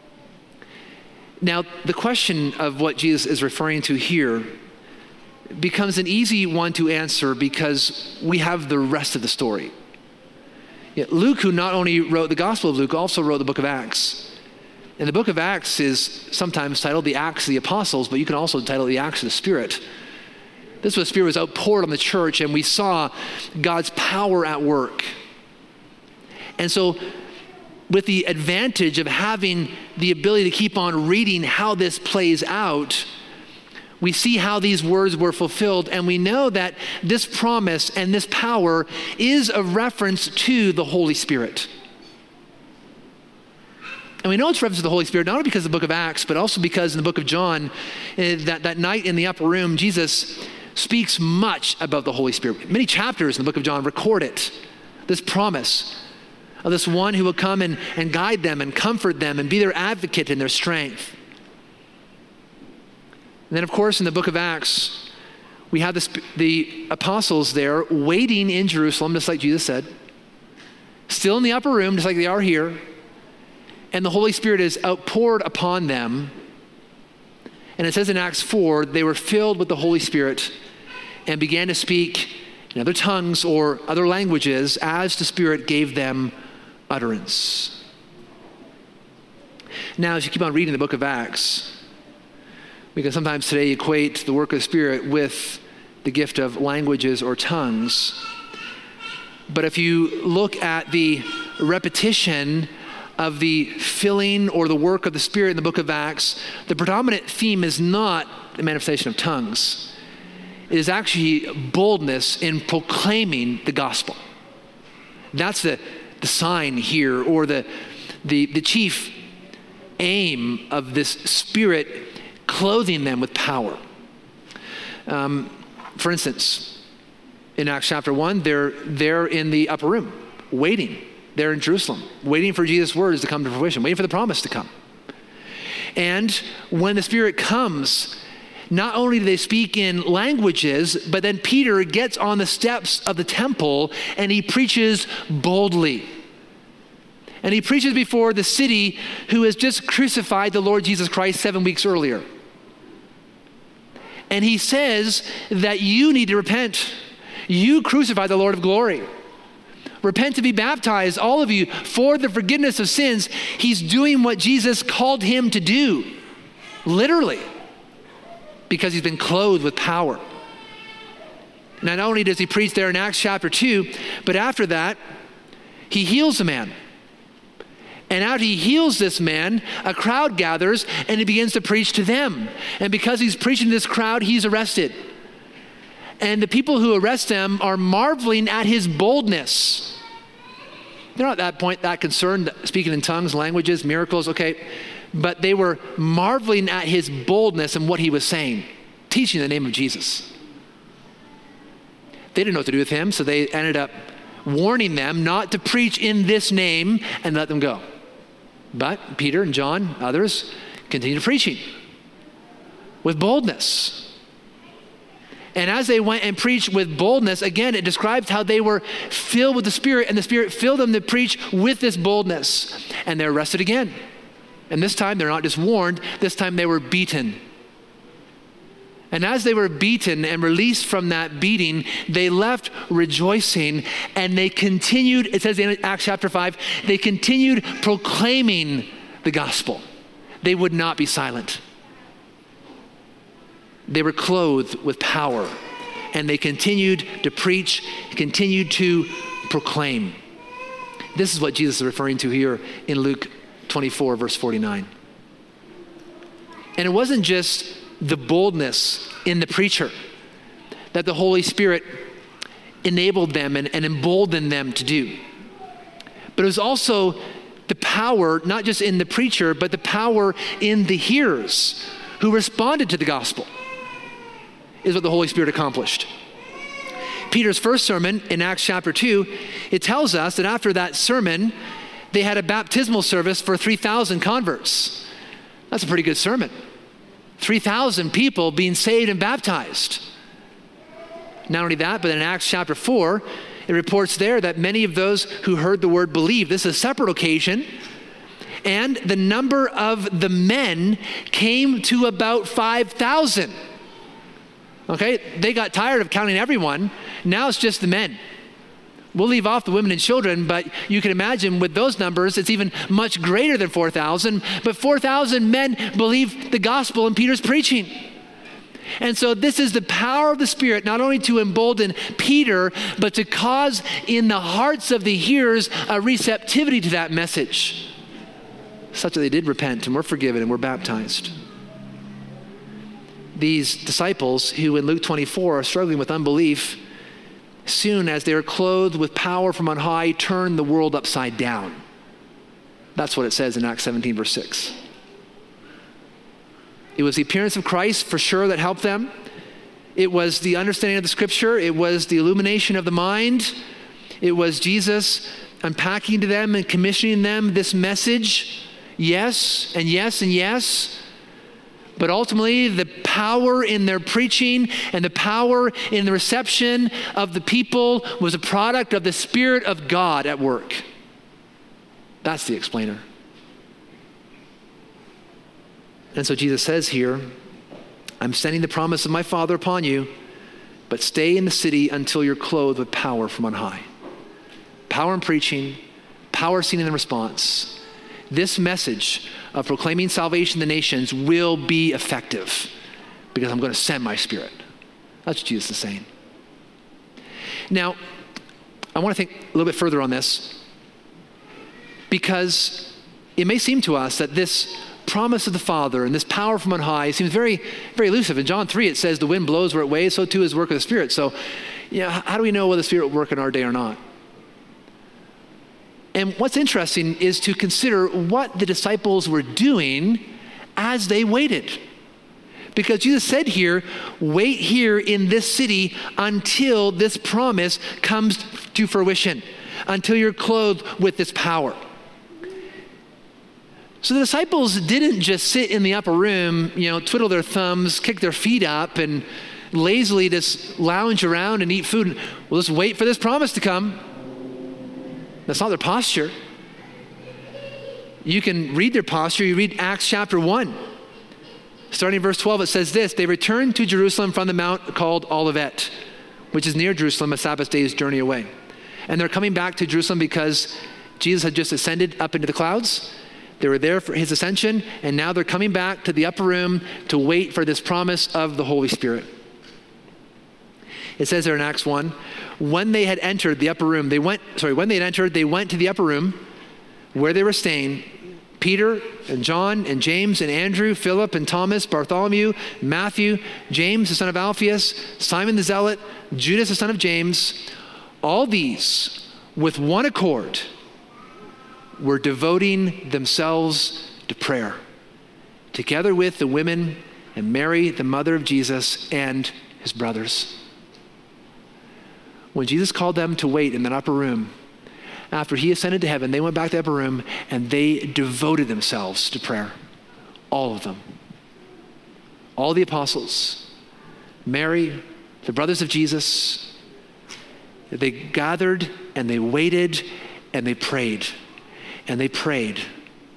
Now, the question of what Jesus is referring to here becomes an easy one to answer because we have the rest of the story. Yet Luke, who not only wrote the Gospel of Luke, also wrote the book of Acts. And the book of Acts is sometimes titled the Acts of the Apostles, but you can also title it the Acts of the Spirit. This was the Spirit was outpoured on the church, and we saw God's power at work. And so with the advantage of having the ability to keep on reading how this plays out, we see how these words were fulfilled, and we know that this promise and this power is a reference to the Holy Spirit. And we know it's a reference to the Holy Spirit, not only because of the book of Acts, but also because in the book of John, that night in the upper room, Jesus speaks much about the Holy Spirit. Many chapters in the book of John record it, this promise of this one who will come and guide them and comfort them and be their advocate in their strength. And then, of course, in the book of Acts, we have the apostles there waiting in Jerusalem, just like Jesus said, still in the upper room, just like they are here, and the Holy Spirit is outpoured upon them. And it says in Acts 4, they were filled with the Holy Spirit and began to speak in other tongues or other languages as the Spirit gave them utterance. Now, as you keep on reading the book of Acts, we can sometimes today equate the work of the Spirit with the gift of languages or tongues. But if you look at the repetition of the filling or the work of the Spirit in the book of Acts, the predominant theme is not the manifestation of tongues. It is actually boldness in proclaiming the gospel. That's the sign here, or the chief aim of this Spirit clothing them with power. For instance, in Acts chapter 1, they're in the upper room, waiting. They're in Jerusalem, waiting for Jesus' words to come to fruition, waiting for the promise to come. And when the Spirit comes, not only do they speak in languages, but then Peter gets on the steps of the temple and he preaches boldly. And he preaches before the city who has just crucified the Lord Jesus Christ 7 weeks earlier. And he says that you need to repent. You crucified the Lord of glory. Repent to be baptized, all of you, for the forgiveness of sins. He's doing what Jesus called him to do, literally, because he's been clothed with power. Not only does he preach there in Acts chapter 2, but after that, he heals a man. And after he heals this man, a crowd gathers and he begins to preach to them. And because he's preaching to this crowd, he's arrested. And the people who arrest him are marveling at his boldness. They're not at that point that concerned, speaking in tongues, languages, miracles, okay. But they were marveling at his boldness and what he was saying, teaching in the name of Jesus. They didn't know what to do with him, so they ended up warning them not to preach in this name and let them go. But Peter and John, others, continued preaching with boldness. And as they went and preached with boldness, again, it describes how they were filled with the Spirit, and the Spirit filled them to preach with this boldness. And they're arrested again. And this time, they're not just warned, this time they were beaten And as they were beaten and released from that beating, they left rejoicing, and they continued, it says in Acts chapter 5, they continued proclaiming the gospel. They would not be silent. They were clothed with power, and they continued to preach, continued to proclaim. This is what Jesus is referring to here in Luke 24, verse 49. And it wasn't just the boldness in the preacher that the Holy Spirit enabled them and emboldened them to do. But it was also the power, not just in the preacher, but the power in the hearers who responded to the gospel, is what the Holy Spirit accomplished. Peter's first sermon in Acts chapter 2, it tells us that after that sermon, they had a baptismal service for 3,000 converts. That's a pretty good sermon. 3,000 people being saved and baptized. Not only that, but in Acts chapter 4, it reports there that many of those who heard the word believed. This is a separate occasion. And the number of the men came to about 5,000. Okay, they got tired of counting everyone. Now it's just the men. We'll leave off the women and children, but you can imagine with those numbers, it's even much greater than 4,000. But 4,000 men believed the gospel in Peter's preaching. And so this is the power of the Spirit, not only to embolden Peter, but to cause in the hearts of the hearers a receptivity to that message, such that they did repent and were forgiven and were baptized. These disciples who in Luke 24 are struggling with unbelief, soon as they are clothed with power from on high, turn the world upside down. That's what it says in Acts 17, verse 6. It was the appearance of Christ for sure that helped them. It was the understanding of the scripture. It was the illumination of the mind. It was Jesus unpacking to them and commissioning them this message. Yes, and yes, and yes. But ultimately, the power in their preaching and the power in the reception of the people was a product of the Spirit of God at work. That's the explainer. And so Jesus says here, I'm sending the promise of my Father upon you, but stay in the city until you're clothed with power from on high. Power in preaching, power seen in the response. This message of proclaiming salvation to the nations will be effective because I'm going to send my Spirit. That's what Jesus is saying. Now, I want to think a little bit further on this because it may seem to us that this promise of the Father and this power from on high seems very, very elusive. In John 3, it says the wind blows where it ways, so too is the work of the Spirit. So, how do we know whether the Spirit will work in our day or not? And what's interesting is to consider what the disciples were doing as they waited. Because Jesus said here, wait here in this city until this promise comes to fruition, until you're clothed with this power. So the disciples didn't just sit in the upper room, twiddle their thumbs, kick their feet up, and lazily just lounge around and eat food. We'll just wait for this promise to come. That's not their posture. You can read their posture. You read Acts chapter 1. Starting in verse 12, it says this: they returned to Jerusalem from the mount called Olivet, which is near Jerusalem, a Sabbath day's journey away. And they're coming back to Jerusalem because Jesus had just ascended up into the clouds. They were there for his ascension, and now they're coming back to the upper room to wait for this promise of the Holy Spirit. It says there in Acts 1, when they had entered the upper room, they went to the upper room where they were staying. Peter and John and James and Andrew, Philip and Thomas, Bartholomew, Matthew, James the son of Alphaeus, Simon the Zealot, Judas the son of James, all these with one accord were devoting themselves to prayer, together with the women and Mary, the mother of Jesus, and his brothers. When Jesus called them to wait in that upper room, after he ascended to heaven, they went back to the upper room and they devoted themselves to prayer. All of them. All the apostles, Mary, the brothers of Jesus, they gathered and they waited and they prayed. And they prayed.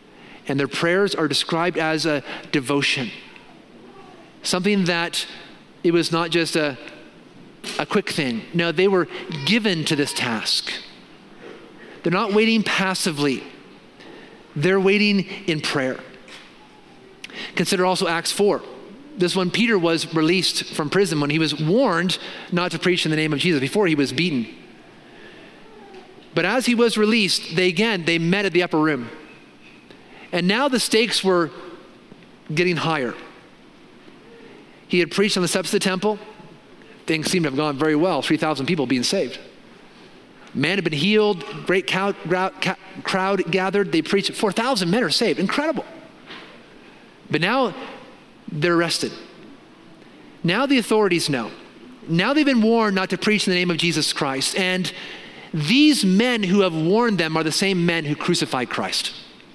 And their prayers are described as a devotion. Something that It was not just a quick thing. No, they were given to this task. They're not waiting passively. They're waiting in prayer. Consider also Acts 4. This one, Peter was released from prison when he was warned not to preach in the name of Jesus before he was beaten. But as he was released, they met at the upper room. And now the stakes were getting higher. He had preached on the steps of the temple. Things seemed to have gone very well, 3,000 people being saved. Man had been healed, great crowd gathered. They preached, 4,000 men are saved, incredible. But now they're arrested. Now the authorities know. Now they've been warned not to preach in the name of Jesus Christ. And these men who have warned them are the same men who crucified Christ.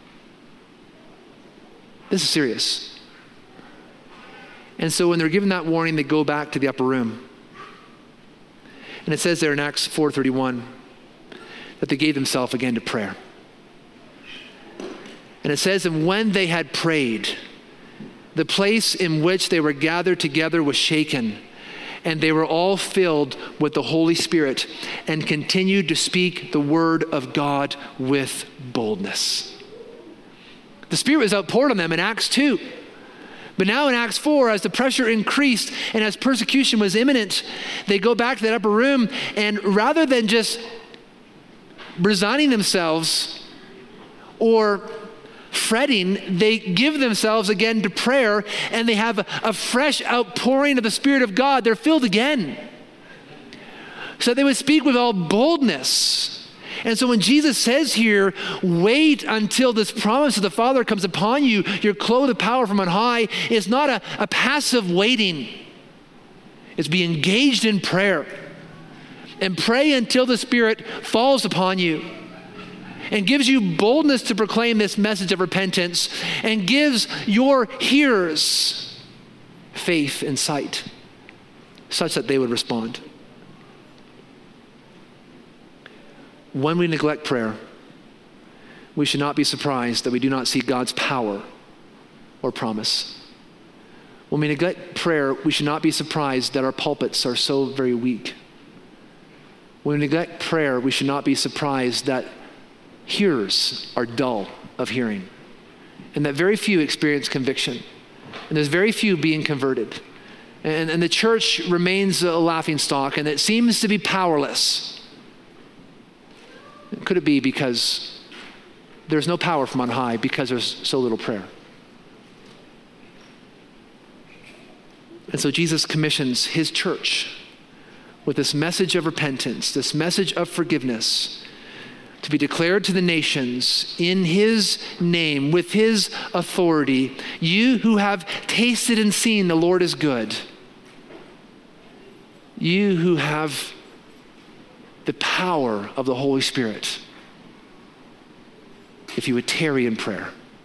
This is serious. And so when they're given that warning, they go back to the upper room. And it says there in Acts 4:31 that they gave themselves again to prayer. And it says, and when they had prayed, the place in which they were gathered together was shaken, and they were all filled with the Holy Spirit and continued to speak the word of God with boldness. The Spirit was outpoured on them in Acts 2. But now in Acts 4, as the pressure increased and as persecution was imminent, they go back to that upper room, and rather than just resigning themselves or fretting, they give themselves again to prayer, and they have a fresh outpouring of the Spirit of God. They're filled again. So they would speak with all boldness. And so when Jesus says here, wait until this promise of the Father comes upon you, you're clothed with power from on high, it's not a passive waiting. It's be engaged in prayer. And pray until the Spirit falls upon you and gives you boldness to proclaim this message of repentance and gives your hearers faith and sight such that they would respond. When we neglect prayer, we should not be surprised that we do not see God's power or promise. When we neglect prayer, we should not be surprised that our pulpits are so very weak. When we neglect prayer, we should not be surprised that hearers are dull of hearing and that very few experience conviction and there's very few being converted. And the church remains a laughingstock and it seems to be powerless. Could it be because there's no power from on high because there's so little prayer? And so Jesus commissions his church with this message of repentance, this message of forgiveness, to be declared to the nations in his name, with his authority. You who have tasted and seen the Lord is good. You who have the power of the Holy Spirit, if you would tarry in prayer.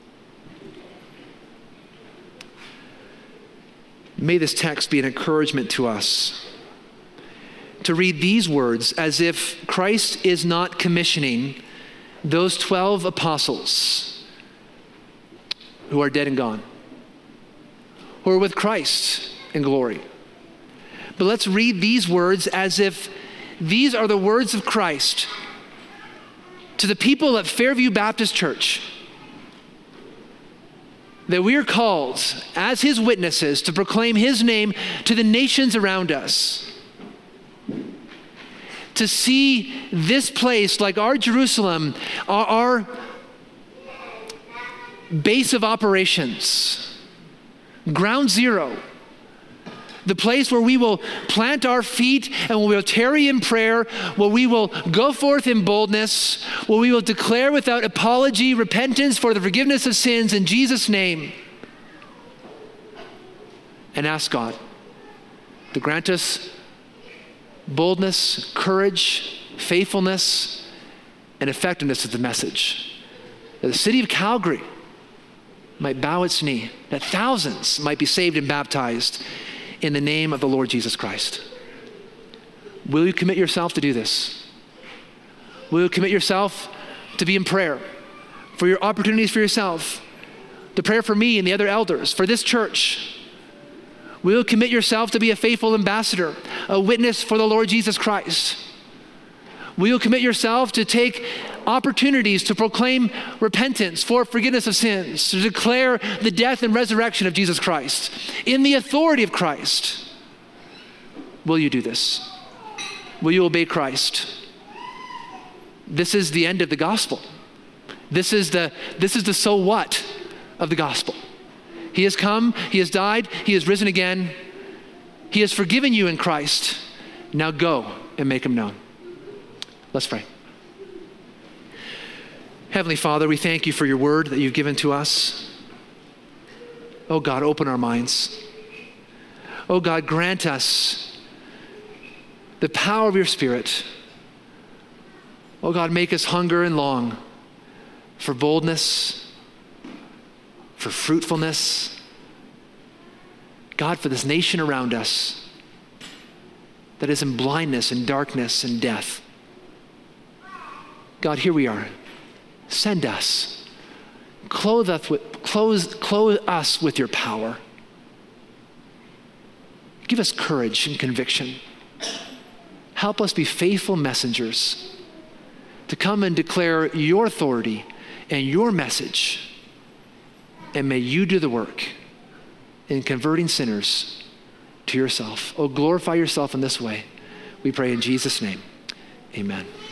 May this text be an encouragement to us to read these words as if Christ is not commissioning those 12 apostles who are dead and gone, who are with Christ in glory. But let's read these words as if these are the words of Christ to the people at Fairview Baptist Church, that we are called as his witnesses to proclaim his name to the nations around us, to see this place like our Jerusalem, our base of operations, ground zero, the place where we will plant our feet and where we will tarry in prayer, where we will go forth in boldness, where we will declare without apology repentance for the forgiveness of sins in Jesus' name, and ask God to grant us boldness, courage, faithfulness, and effectiveness of the message. That the city of Calgary might bow its knee, that thousands might be saved and baptized in the name of the Lord Jesus Christ. Will you commit yourself to do this? Will you commit yourself to be in prayer for your opportunities for yourself, to pray for me and the other elders, for this church? Will you commit yourself to be a faithful ambassador, a witness for the Lord Jesus Christ? Will you commit yourself to take opportunities to proclaim repentance for forgiveness of sins, to declare the death and resurrection of Jesus Christ in the authority of Christ? Will you do this? Will you obey Christ? This is the end of the gospel. This is the so what of the gospel. He has come, he has died, he has risen again. He has forgiven you in Christ. Now go and make him known. Let's pray. Heavenly Father, we thank you for your word that you've given to us. Oh God, open our minds. Oh God, grant us the power of your Spirit. Oh God, make us hunger and long for boldness, for fruitfulness. God, for this nation around us that is in blindness and darkness and death. God, here we are. Send us. Clothe us with your power. Give us courage and conviction. Help us be faithful messengers to come and declare your authority and your message. And may you do the work in converting sinners to yourself. Oh, glorify yourself in this way. We pray in Jesus' name. Amen.